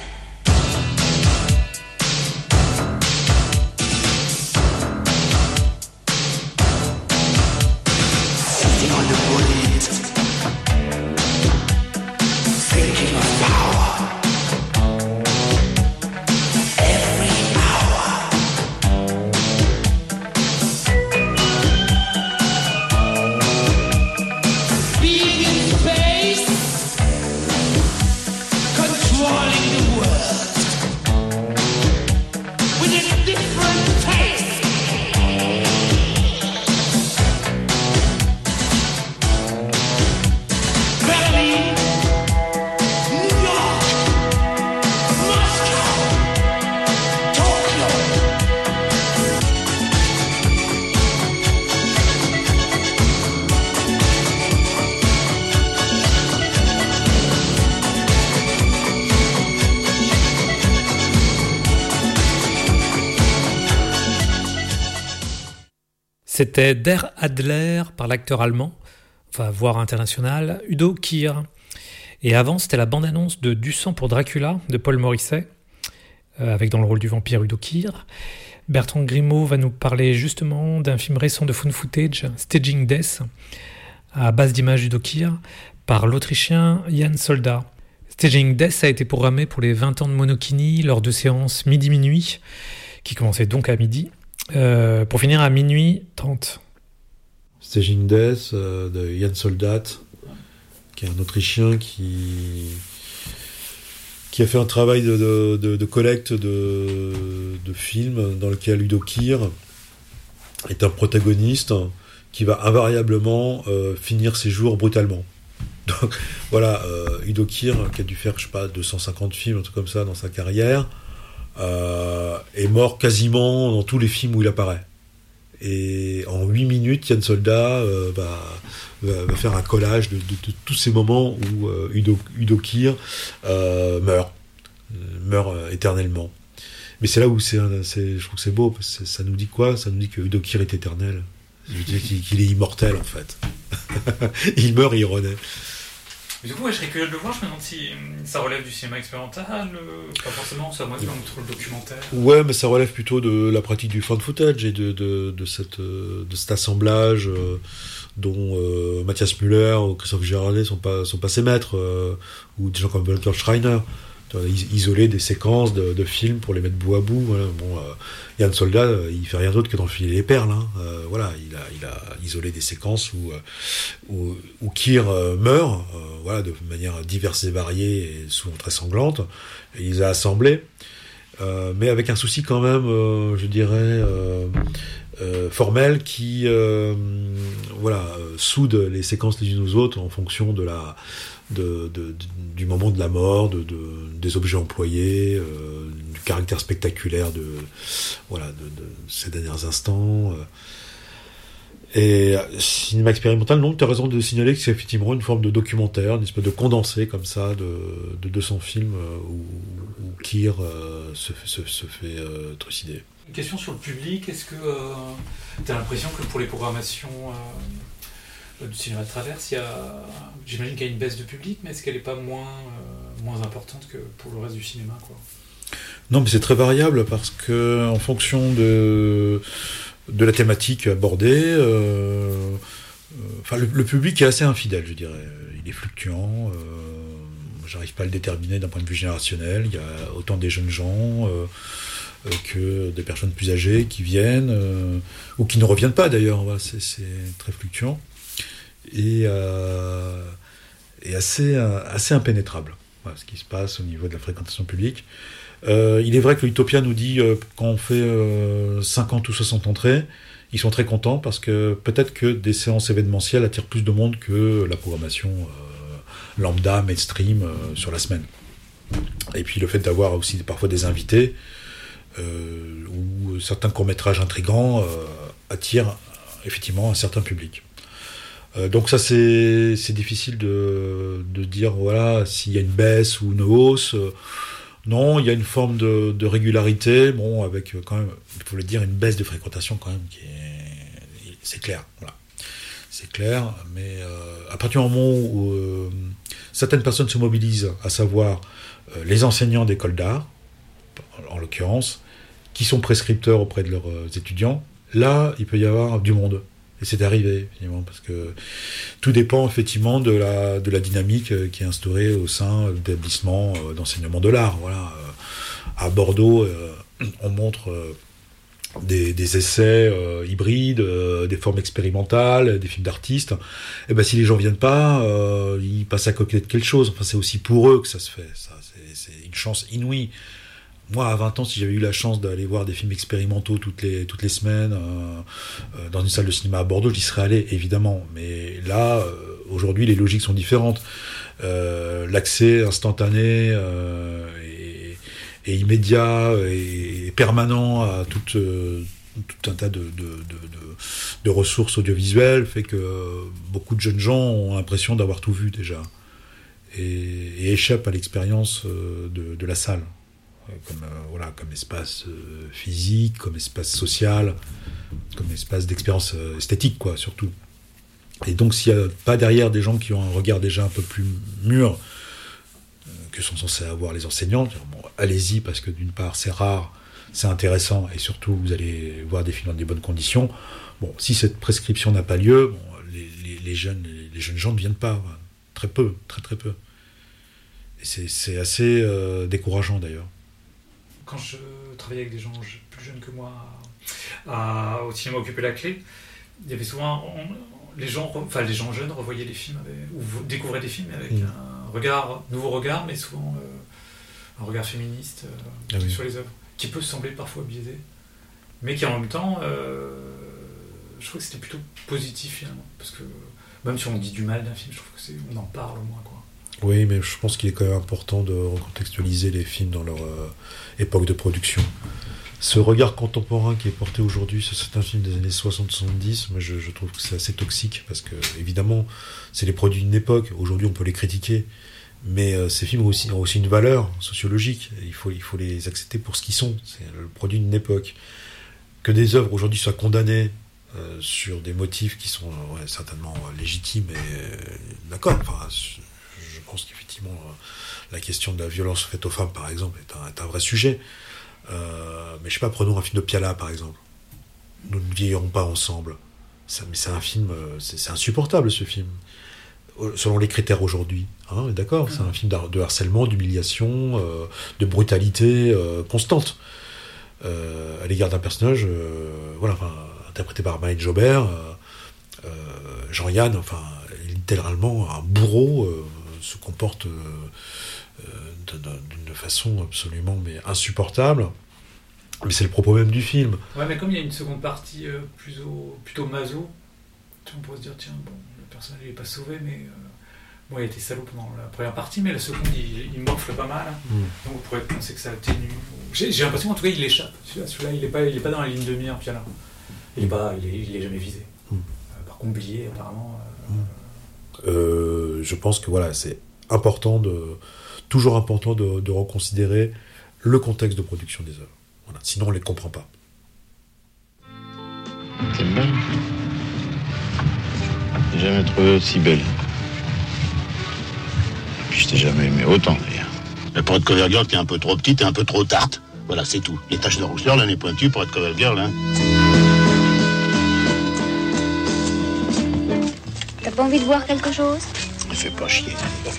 C'était Der Adler par l'acteur allemand, enfin voire international, Udo Kier. Et avant, c'était la bande-annonce de Du sang pour Dracula de Paul Morisset, avec dans le rôle du vampire Udo Kier. Bertrand Grimaud va nous parler justement d'un film récent de found footage, Staging Death, à base d'images d'Udo Kier, par l'Autrichien Jan Soldat. Staging Death a été programmé pour les 20 ans de Monokini lors de séances midi-minuit, qui commençaient donc à midi, pour finir à minuit 30. Staging Death de Jan Soldat, qui est un Autrichien qui a fait un travail de collecte de films dans lequel Udo Kier est un protagoniste qui va invariablement finir ses jours brutalement. Donc voilà, Udo Kier, qui a dû faire, 250 films, un truc comme ça dans sa carrière, est mort quasiment dans tous les films où il apparaît. Et en 8 minutes, Jan Soldat va faire un collage de tous ces moments où Udo Kier meurt éternellement. Mais c'est là où je trouve que c'est beau, parce que ça nous dit quoi ? Ça nous dit que Udo Kier est éternel. Ça veut dire qu'il est immortel, en fait. Il meurt et il renaît. Mais du coup, je serais curieux de le voir. Je me demande si ça relève du cinéma expérimental, pas forcément, ça moi, le documentaire. Ouais, mais ça relève plutôt de la pratique du found footage et de cet assemblage dont Matthias Müller ou Christophe Girardet sont pas ses maîtres, ou des gens comme Walter Schreiner. Isoler des séquences de films pour les mettre bout à bout. Voilà. Bon, Yann Soldat, il fait rien d'autre que d'enfiler les perles. Hein. Voilà, il a isolé des séquences où Keir meurt, voilà, de manière diverse et variée et souvent très sanglante. Et il les a assemblés, mais avec un souci quand même, je dirais, formel, qui soude les séquences les unes aux autres en fonction du moment de la mort, des objets employés, du caractère spectaculaire de ces derniers instants. Et cinéma expérimental, non, tu as raison de signaler que c'est effectivement une forme de documentaire, une espèce de condensé comme ça de 200 films où Keir se fait trucider. Une question sur le public, est-ce que tu as l'impression que pour les programmations du cinéma de traverse, j'imagine qu'il y a une baisse de public, mais est-ce qu'elle n'est pas moins importante que pour le reste du cinéma, quoi ? Non, mais c'est très variable parce que en fonction de la thématique abordée, le public est assez infidèle, je dirais. Il est fluctuant. J'arrive pas à le déterminer d'un point de vue générationnel. Il y a autant des jeunes gens que des personnes plus âgées qui viennent ou qui ne reviennent pas d'ailleurs. Voilà, c'est très fluctuant et assez impénétrable. Voilà, ce qui se passe au niveau de la fréquentation publique. Il est vrai que l'Utopia nous dit quand on fait 50 ou 60 entrées, ils sont très contents parce que peut-être que des séances événementielles attirent plus de monde que la programmation lambda, mainstream sur la semaine. Et puis le fait d'avoir aussi parfois des invités ou certains courts-métrages intrigants attirent effectivement un certain public. Donc ça c'est difficile de dire voilà s'il y a une baisse ou une hausse. Non, il y a une forme de régularité, bon, avec quand même, il faut le dire, une baisse de fréquentation quand même, c'est clair, voilà. C'est clair, mais à partir du moment où certaines personnes se mobilisent, à savoir les enseignants d'école d'art, en l'occurrence, qui sont prescripteurs auprès de leurs étudiants, là, il peut y avoir du monde. Et c'est arrivé, finalement, parce que tout dépend effectivement de la dynamique qui est instaurée au sein d'établissements d'enseignement de l'art. Voilà. À Bordeaux, on montre des essais hybrides, des formes expérimentales, des films d'artistes. Et ben si les gens viennent pas, ils passent à côté de quelque chose. Enfin, c'est aussi pour eux que ça se fait. Ça, c'est une chance inouïe. Moi, à 20 ans, si j'avais eu la chance d'aller voir des films expérimentaux toutes les semaines dans une salle de cinéma à Bordeaux, j'y serais allé, évidemment. Mais là, aujourd'hui, les logiques sont différentes. L'accès instantané et immédiat et permanent à tout un tas de ressources audiovisuelles fait que beaucoup de jeunes gens ont l'impression d'avoir tout vu déjà et échappent à l'expérience de la salle. Comme espace physique, comme espace social, comme espace d'expérience esthétique, quoi, surtout. Et donc, s'il n'y a pas derrière des gens qui ont un regard déjà un peu plus mûr que sont censés avoir les enseignants, bon, allez-y, parce que d'une part, c'est rare, c'est intéressant, et surtout, vous allez voir des films dans des bonnes conditions. Bon, si cette prescription n'a pas lieu, bon, les jeunes gens ne viennent pas, très peu, très peu. Et c'est assez décourageant, d'ailleurs. Quand je travaillais avec des gens plus jeunes que moi au cinéma Occuper la Clé, il y avait souvent les gens jeunes revoyaient les films ou découvraient des films avec un nouveau regard, mais souvent un regard féministe sur les œuvres, qui peut sembler parfois biaisé, mais qui en même temps, je trouve que c'était plutôt positif finalement, parce que même si on dit du mal d'un film, je trouve qu'on en parle au moins, quoi. Oui, mais je pense qu'il est quand même important de recontextualiser les films dans leur époque de production. Ce regard contemporain qui est porté aujourd'hui sur certains films des années 60-70, moi je trouve que c'est assez toxique, parce que, évidemment, c'est les produits d'une époque. Aujourd'hui, on peut les critiquer, mais ces films ont aussi une valeur sociologique. Il faut les accepter pour ce qu'ils sont. C'est le produit d'une époque. Que des œuvres aujourd'hui soient condamnées sur des motifs qui sont certainement légitimes, et d'accord, enfin... Je pense qu'effectivement, la question de la violence faite aux femmes, par exemple, est un vrai sujet. Mais je sais pas, prenons un film de Piala, par exemple. Nous ne vieillirons pas ensemble. Mais c'est un film, c'est insupportable, ce film. selon les critères aujourd'hui. Hein, d'accord, c'est un film de harcèlement, d'humiliation, de brutalité constante à l'égard d'un personnage, interprété par Maëlle Jobert, Jean-Yann, littéralement un bourreau, se comporte d'une façon absolument insupportable. Mais c'est le propos même du film. Ouais, mais comme il y a une seconde partie plutôt maso, on pourrait se dire, tiens, bon, le personnage il n'est pas sauvé, mais il a été salaud pendant la première partie, mais la seconde il morfle pas mal. Donc on pourrait penser que ça atténue. J'ai l'impression qu'en tout cas il échappe. Celui-là il est pas dans la ligne de mire, puis là. Il est jamais visé. Par contre, Blier, apparemment. Je pense que c'est toujours important de reconsidérer le contexte de production des œuvres. Voilà, sinon on ne les comprend pas. C'est belle. J'ai jamais trouvé aussi belle. Et puis je t'ai jamais aimé autant d'ailleurs. Mais pour être cover girl, t'es un peu trop petite et un peu trop tarte. Voilà, c'est tout. Les taches de rousseur, le nez pointu pour être cover girl, hein. T'as pas envie de voir quelque chose? Ne fais pas chier,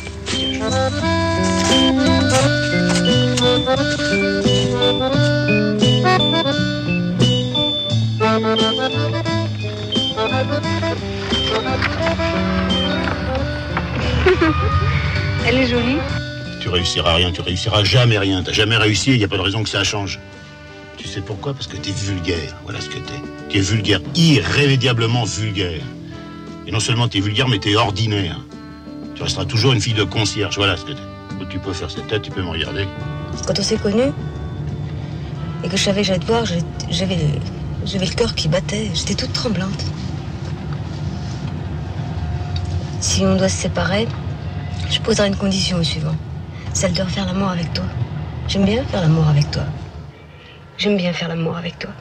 Elle est jolie. Tu réussiras rien, tu réussiras jamais rien. T'as jamais réussi et il n'y a pas de raison que ça change. Tu sais pourquoi? Parce que t'es vulgaire. Voilà ce que t'es. Tu es vulgaire, irrémédiablement vulgaire. Et non seulement t'es vulgaire, mais t'es ordinaire. Tu resteras toujours une fille de concierge. Voilà ce que t'es. Tu peux faire cette tête, tu peux me regarder. Quand on s'est connus, et que je savais que j'allais te voir, j'avais le cœur qui battait. J'étais toute tremblante. Si on doit se séparer, je poserai une condition au suivant. Celle de refaire l'amour avec toi. J'aime bien faire l'amour avec toi. J'aime bien faire l'amour avec toi.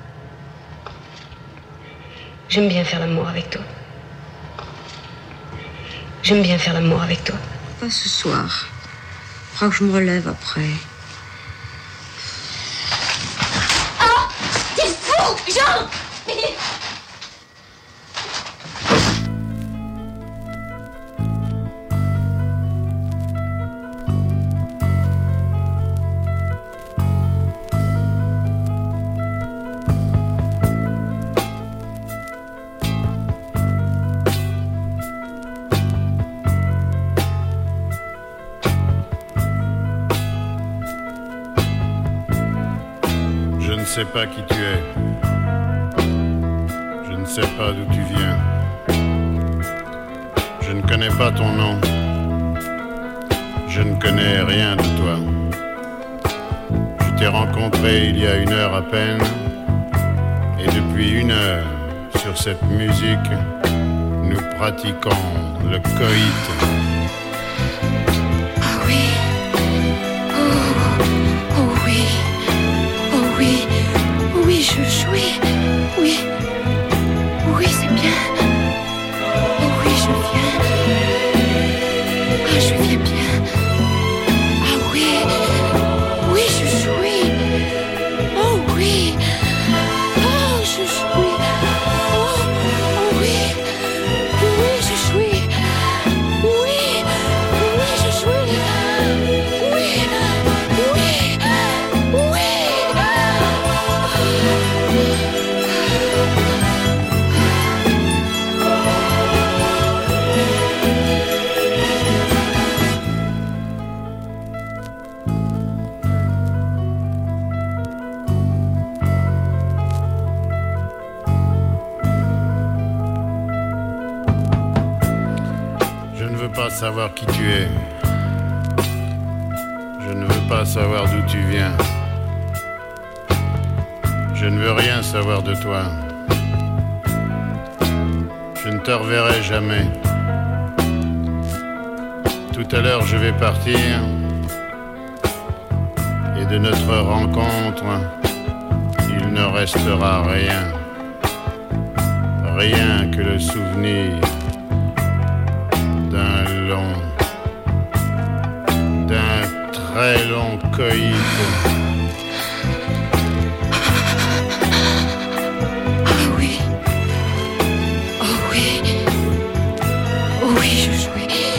J'aime bien faire l'amour avec toi. J'aime bien faire l'amour avec toi. Pas ce soir. Faudra que je me relève après. Oh! T'es fou, Jean! Je ne sais pas qui tu es. Je ne sais pas d'où tu viens. Je ne connais pas ton nom. Je ne connais rien de toi. Je t'ai rencontré il y a 1 heure à peine. Et depuis 1 heure, sur cette musique, nous pratiquons le coït. Ah oui. Oh oui. Oh oui. Oui, je jouis. Oui. Oui, c'est bien. Oh oui, je viens. Ah, je viens bien. Ah oui. Oui, je jouis. Oh oui. Oh, je jouis. Oh oui. Oui, je jouis. Oui. Oui, je jouis. Oui. Oui. Oui. Je ne veux pas savoir qui tu es. Je ne veux pas savoir d'où tu viens. Je ne veux rien savoir de toi. Je ne te reverrai jamais. Tout à l'heure, je vais partir. Et de notre rencontre, il ne restera rien. Rien que le souvenir d'un très long coït. Ah oui. Oh oui. Oh oui, je jouis.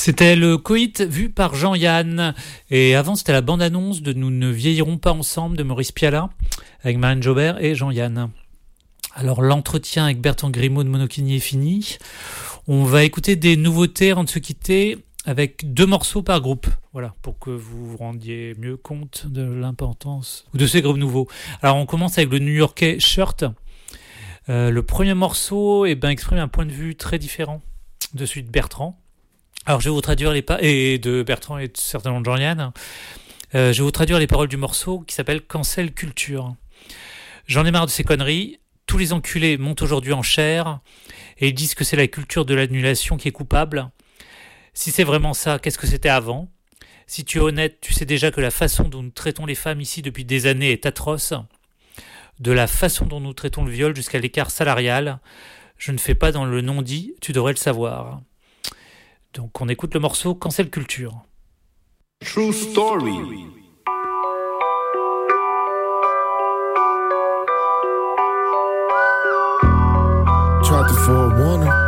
C'était le coït vu par Jean-Yann. Et avant, c'était la bande-annonce de Nous ne vieillirons pas ensemble de Maurice Pialat avec Marlène Jobert et Jean-Yann. Alors, l'entretien avec Bertrand Grimaud de Monokini est fini. On va écouter des nouveautés avant de se quitter avec 2 morceaux par groupe. Voilà, pour que vous vous rendiez mieux compte de l'importance de ces groupes nouveaux. Alors, on commence avec le New-Yorkais Shirt. Le premier morceau exprime un point de vue très différent de celui de Bertrand. Alors, je vais vous traduire et de Bertrand et certainement de Jean-Yann. Je vais vous traduire les paroles du morceau qui s'appelle Cancel Culture. J'en ai marre de ces conneries. Tous les enculés montent aujourd'hui en chair et ils disent que c'est la culture de l'annulation qui est coupable. Si c'est vraiment ça, qu'est-ce que c'était avant ? Si tu es honnête, tu sais déjà que la façon dont nous traitons les femmes ici depuis des années est atroce. De la façon dont nous traitons le viol jusqu'à l'écart salarial. Je ne fais pas dans le non-dit, tu devrais le savoir. Donc on écoute le morceau Cancel Culture. True Story. Tried to forewarn her.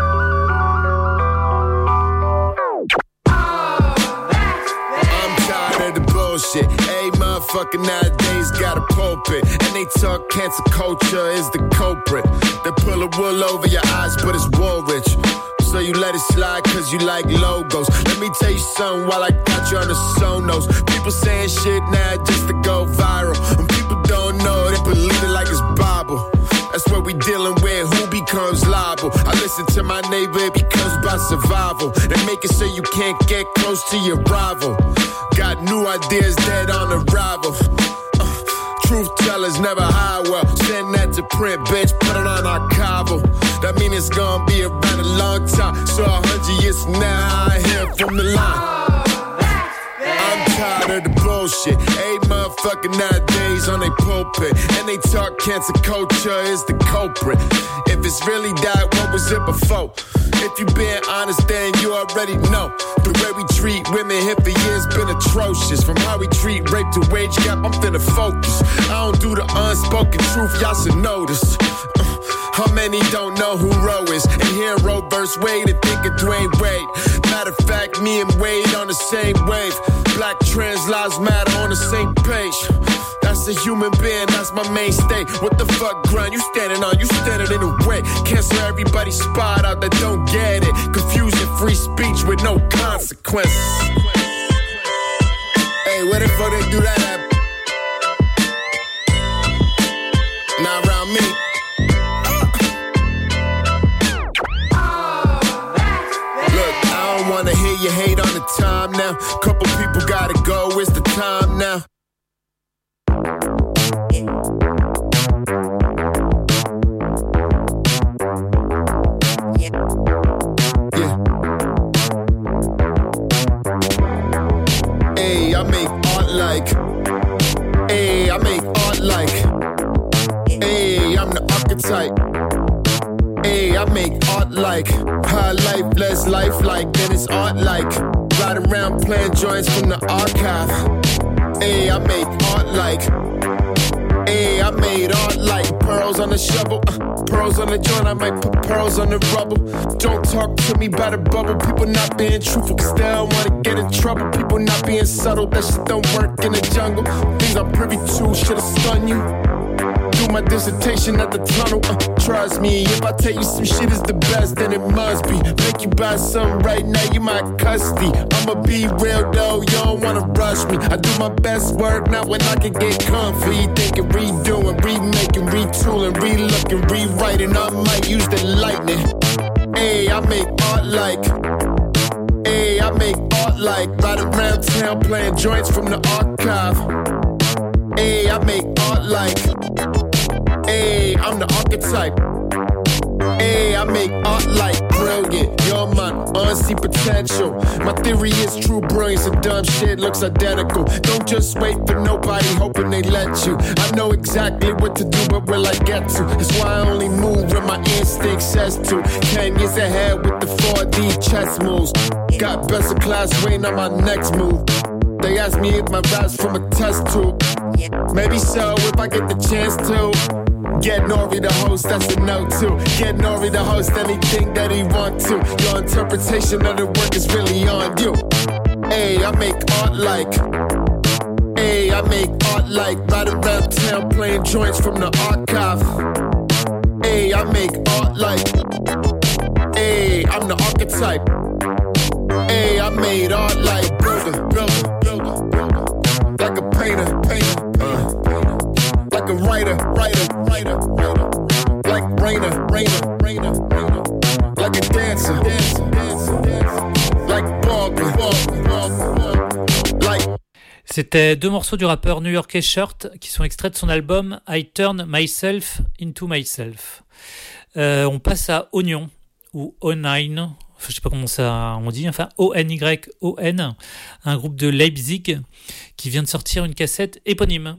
I'm tired of the bullshit. Hey, motherfucker nowadays got a pulpit, and they talk cancel culture is the culprit. They pull a wool over your eyes, but it's Woolrich. So you let it slide cause you like logos. Let me tell you something while I got you on the Sonos. People saying shit now just to go viral. And people don't know, they believe it like it's Bible. That's what we dealing with, who becomes liable. I listen to my neighbor, it becomes about survival. They make it so you can't get close to your rival. Got new ideas dead on arrival. Truth tellers never hide well. Send that to print, bitch, put it on archival. That mean it's gonna be around a long time. So 100 years from now, I hear from the line. I'm tired of the bullshit. Hey, motherfucker nowadays on they pulpit, and they talk cancel culture is the culprit. If it's really that, what was it before? If you been honest, then you already know. The way we treat women here for years been atrocious. From how we treat rape to wage gap, I'm finna focus. I don't do the unspoken truth, y'all should notice. How many don't know who Roe is? And hero verse Wade and think of Dwayne Wade. Matter of fact, me and Wade on the same wave. Black trans lives matter on the same page. That's a human being, that's my mainstay. What the fuck, grunt? You standing in the way. Cancel everybody's spot out that don't get it. Confusion, free speech with no consequences. Hey, where the fuck they do that at? Not around me. Look, I don't wanna hear you hate on the time now. Couple people gotta go, it's the time now. I make art like, hey, I make art like, hey, I'm the archetype, hey, I make art like, high life, less life like, then it's art like, ride around playing joints from the archive, hey, I make art like, hey, I made art like, pearls on the shovel, pearls on the joint, I might put pearls on the rubble. Don't talk to me about a bubble. People not being truthful cause they don't wanna get in trouble. People not being subtle, that shit don't work in the jungle. Things I'm privy to should've stun you. Do my dissertation at the tunnel, trust me, if I tell you some shit is the best, then it must be. Make you buy something right now, you my custody. I'ma be real though, you don't wanna rush me. I do my best work, not when I can get comfy. Thinking, redoing, remaking, retooling, relooking, rewriting, I might use the lightning. Hey, I make art like, hey, I make art like, ride around town playing joints from the archive. Hey, I make art like, hey, I'm the archetype. Hey, I make art like brilliant. You're my unseen potential. My theory is true brilliance and dumb shit looks identical. Don't just wait for nobody hoping they let you. I know exactly what to do, but will I get to? That's why I only move when my instinct says to. 10 years ahead with the 4D chess moves. Got best of class waiting on my next move. They ask me if my rap's from a test tube. Maybe so if I get the chance to. Get Nori the host, that's a no too. Get Nori the host, anything that he want to. Your interpretation of the work is really on you. Hey, I make art like. Hey, I make art like. Right around town playing joints from the archive. Hey, I make art like. Hey, I'm the archetype. Hey, I made art like builder. Like a painter. Like a writer. Like rainer. Like a dancer. Like barber. Like. C'était deux morceaux du rappeur new-yorkais Shurt qui sont extraits de son album I Turn Myself into Myself. On passe à Onion ou O9, je sais pas comment ça on dit, enfin O-N-Y-O-N, un groupe de Leipzig qui vient de sortir une cassette éponyme.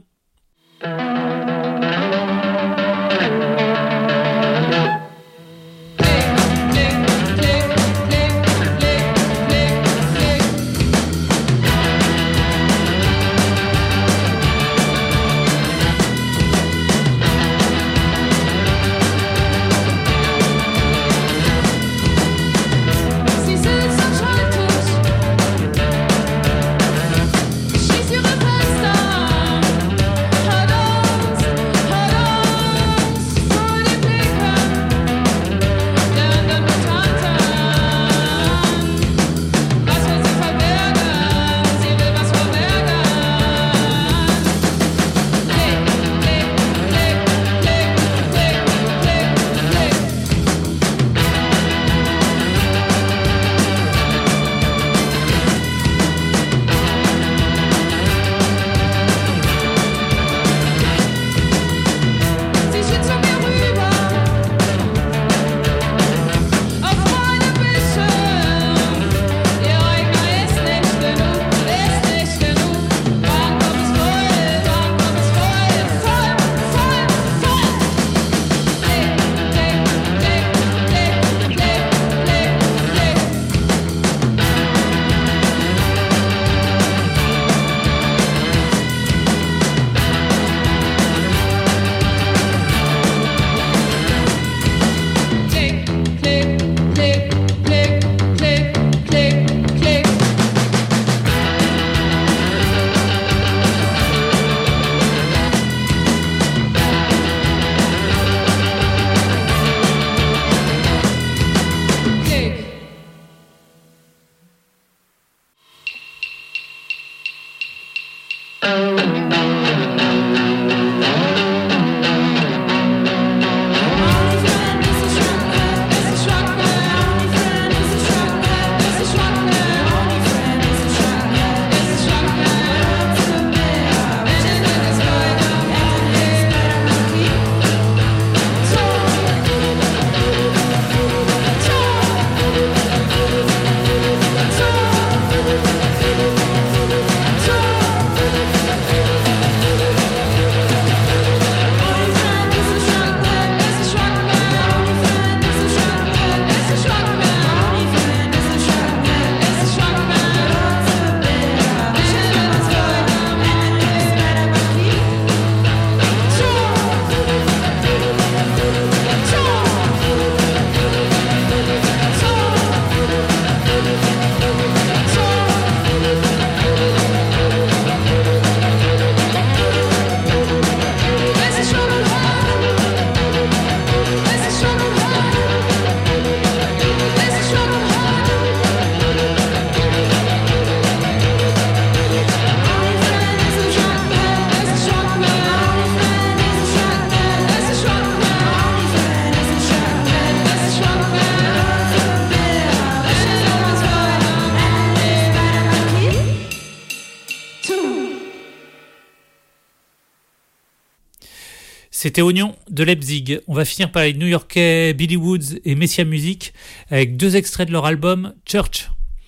C'était Oignon de Leipzig. On va finir par les New-Yorkais Billy Woods et Messia Music avec deux extraits de leur album Church.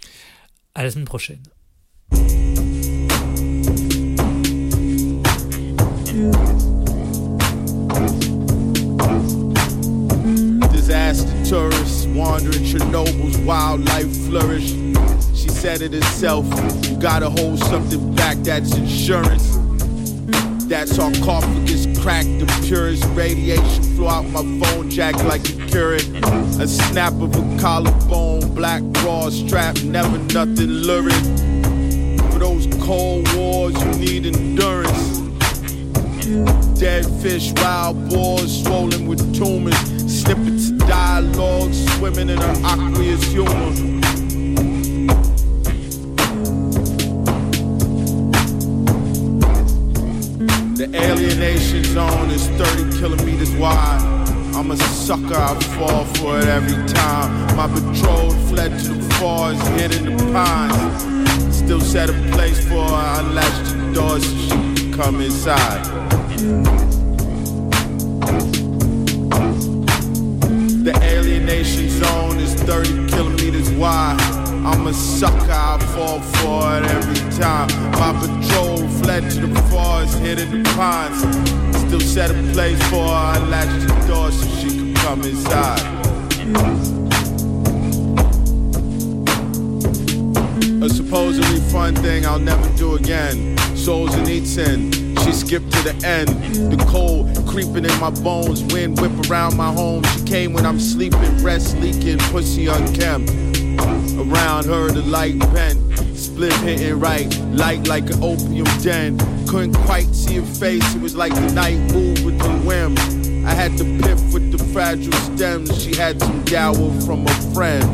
À la semaine prochaine. Disaster tourists wandering Chernobyl's wildlife flourish. She said it herself, you gotta hold something back, that's insurance. That sarcophagus cracked, the purest radiation flew out my phone jack like a curate. A snap of a collarbone, black raw strap, never nothing lurid. For those cold wars, you need endurance. Dead fish, wild boars, swollen with tumors. Snippets of dialogue, swimming in her aqueous humor. The alienation zone is 30 kilometers wide. I'm a sucker, I fall for it every time. My betrothed fled to the forest, hid in the pines. Still set a place for her, I unlatched the door so she could come inside. The alienation zone is 30 kilometers wide. I'm a sucker, I fall for it every time. My patrol fled to the forest, hid in the pines. Still set a place for her, I latched the door so she could come inside. A supposedly fun thing I'll never do again. Solzhenitsyn, she skipped to the end. The cold creeping in my bones, wind whip around my home. She came when I'm sleeping, breast leaking, pussy unkempt. Around her the light bent, split hitting right, light like an opium den. Couldn't quite see her face, it was like the night moved with the whim. I had the piff with the fragile stems, she had some dower from a friend.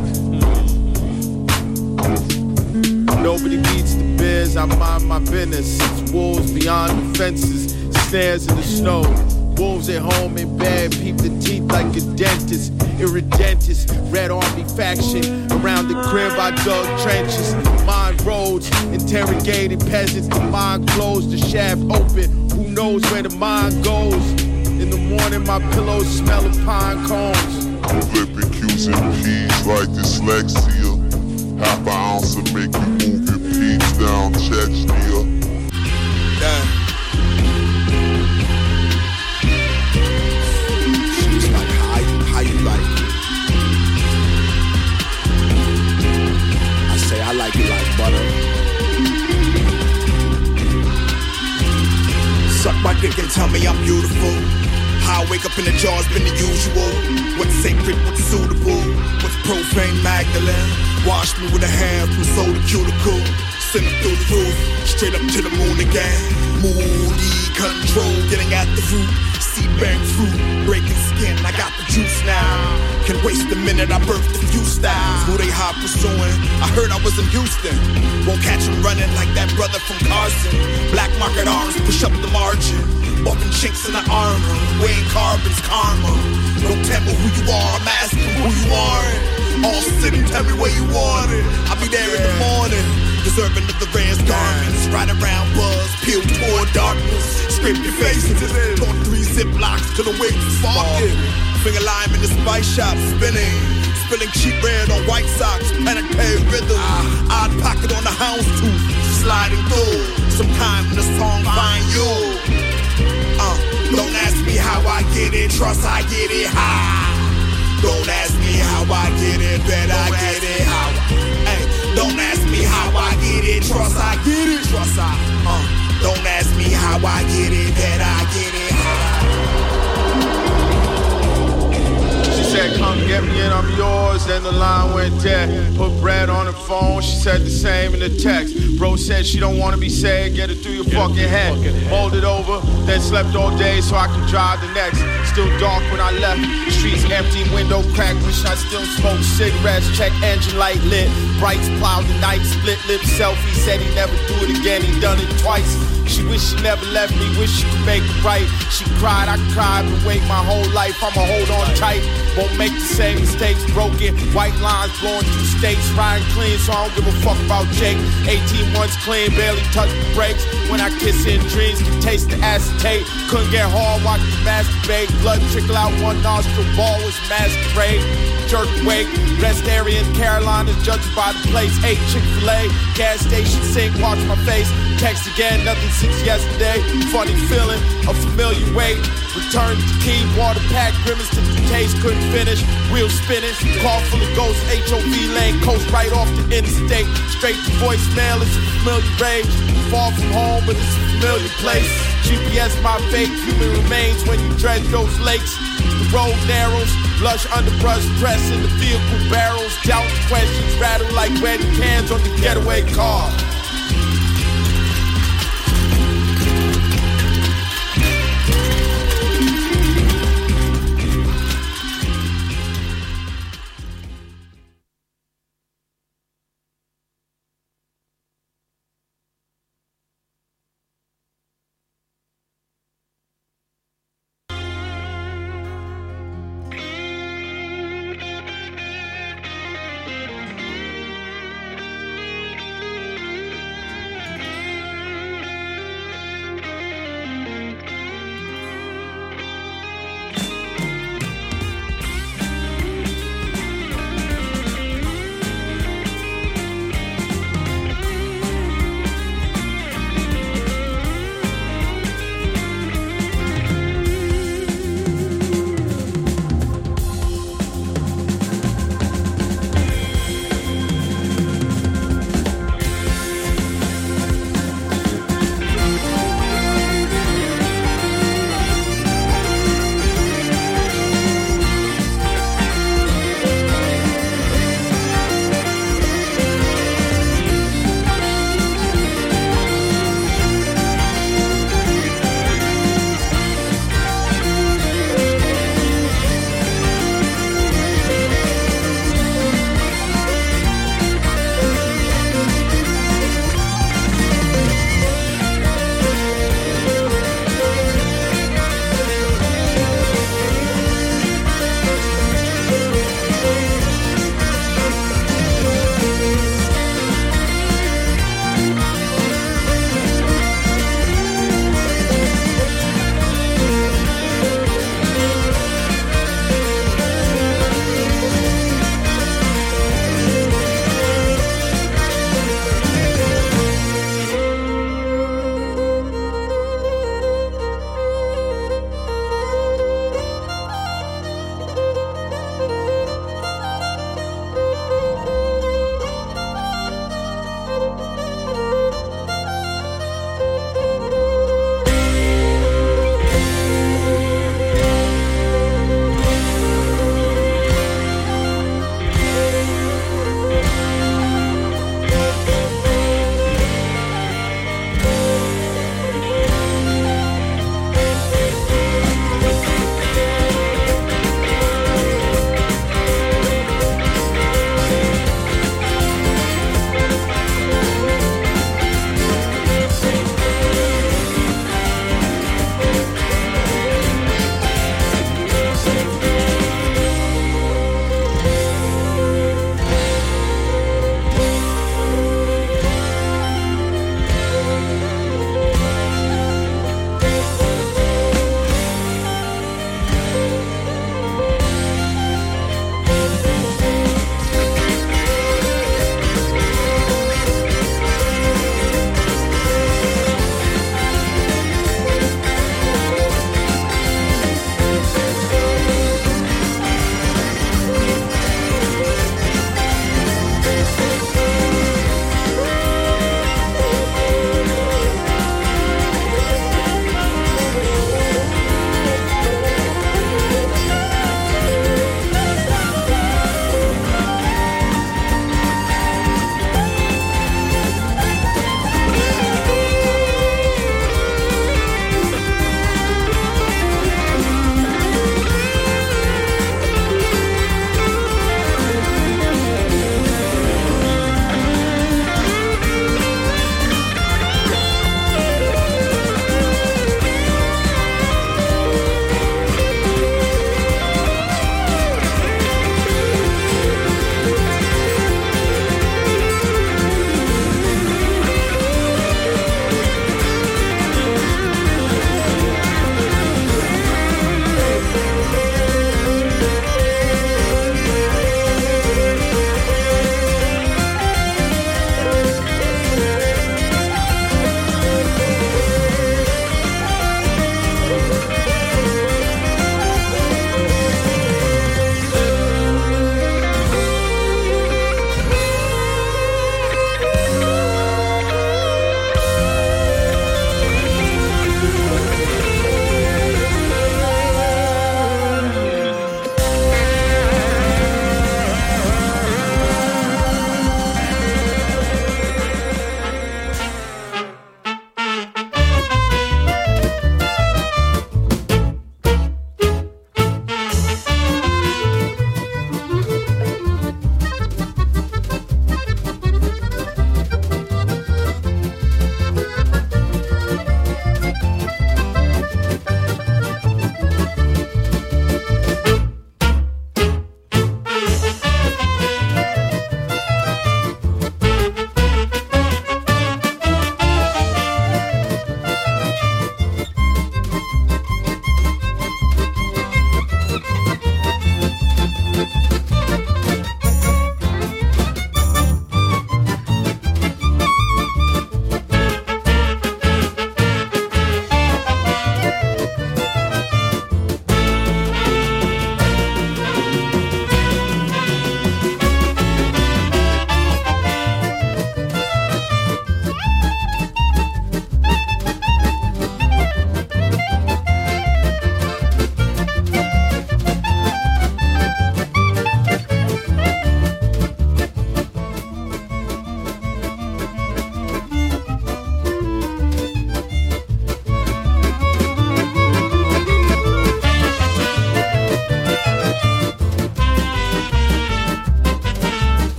Nobody beats the bears, I mind my business. It's wolves beyond the fences, snares in the snow. Wolves at home in bed, peep the teeth like a dentist. Irredentist, Red Army faction. Around the crib I dug trenches. Mine roads, interrogated peasants. The mine closed, the shaft open. Who knows where the mine goes? In the morning my pillows smell of pine cones. Flipping Q's and P's like dyslexia. Half an ounce will make you move your peas down Chechnya. Yeah. How you like it? I say I like it like butter. Suck my dick and tell me I'm beautiful. How I wake up in the jar's been the usual. What's sacred, what's suitable, what's profane, Magdalene. Wash me with a hand from soul to cuticle. Send it through the roof, straight up to the moon again. Moody control, getting at the root. Seed-bearing fruit, breaking skin, I got the juice now. Can waste a minute, I birthed a few styles. Who they hot pursuing? I heard I was in Houston. Won't catch him running like that brother from Carson. Black market arms push up the margin. Open chinks in the armor, weighing carbons, karma. Don't tell me who you are, I'm asking who you aren't. All sit and tell me where you want it. I'll be there in the morning, deserving of the rarest garments. Ride around buzz, peel toward darkness. Scrape your faces, torn 3 ziplocs till the weight is sparking. Finger lime in the spice shop, spinning. Spilling cheap bread on white socks, panic pay rhythm. Odd pocket on the houndstooth, sliding through. Sometime in the song find you. Don't ask me how I get it, trust I get it high. Don't ask me how I get it, bet I get it how. Hey, don't ask me how I get it, trust I get it, trust I. Don't ask me how I get it, bet I get it how. She said, come get me and I'm yours, then the line went dead. Put bread on the phone, she said the same in the text. Bro said she don't wanna be sad, get it through your fucking head. Hold it over, then slept all day so I could drive the next. Still dark when I left, streets empty, window cracked. Wish I still smoked cigarettes, check engine light lit. Brights plowed the night, split lip selfie. Said he'd never do it again, he done it twice. She wished she never left me, wish she could make it right. She cried, I cried, but wait my whole life, I'ma hold on tight. Won't make the same mistakes, broken. White lines blowing through states, riding clean, so I don't give a fuck about Jake. 18 months clean, barely touch the brakes. When I kiss in dreams, can taste the acetate. Couldn't get hard, watch me masturbate. Blood trickle out one nostril, ball was masquerade. Jerk wake, rest area in Carolinas, judged by the place. 8 Chick-fil-A, gas station sink, watch my face. Text again, nothing since yesterday. Funny feeling, a familiar weight. Return to key, water pack, grimace to the taste, couldn't finish. Wheels spinning, car full of ghosts, HOV lane, coast right off the interstate. Straight to voicemail, it's a familiar rage. Far from home, but it's a familiar place. GPS my fate, human remains when you dredge those lakes. The road narrows, lush underbrush dress in the vehicle barrels. Doubt questions rattle like red cans on the getaway car.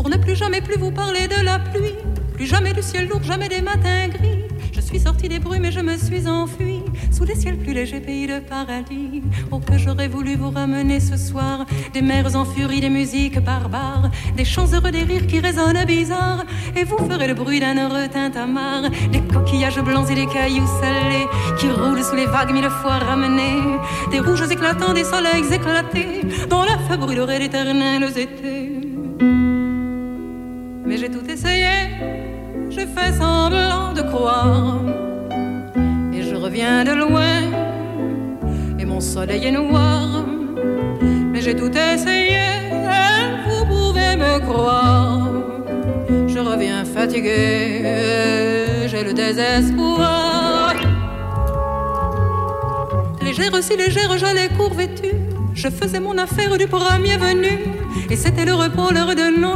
pour ne plus jamais plus vous parler de la pluie, plus jamais du ciel lourd, jamais des matins gris. Je suis sortie des brumes et je me suis enfuie sous les ciels plus légers, pays de paradis. Oh, que j'aurais voulu vous ramener ce soir, des mers en furie, des musiques barbares, des chants heureux, des rires qui résonnent bizarres, et vous ferez le bruit d'un heureux tintamarre, des coquillages blancs et des cailloux salés qui roulent sous les vagues mille fois ramenés, des rouges éclatants, des soleils éclatés, dont la feu brûlerait d'éternels étés. Mais j'ai tout essayé, j'ai fait semblant de croire, et je reviens de loin, et mon soleil est noir. Mais j'ai tout essayé, vous pouvez me croire. Je reviens fatigué, j'ai le désespoir. Légère, si légère, j'allais court vêtue, je faisais mon affaire du premier venu, et c'était le repos, l'heure de non.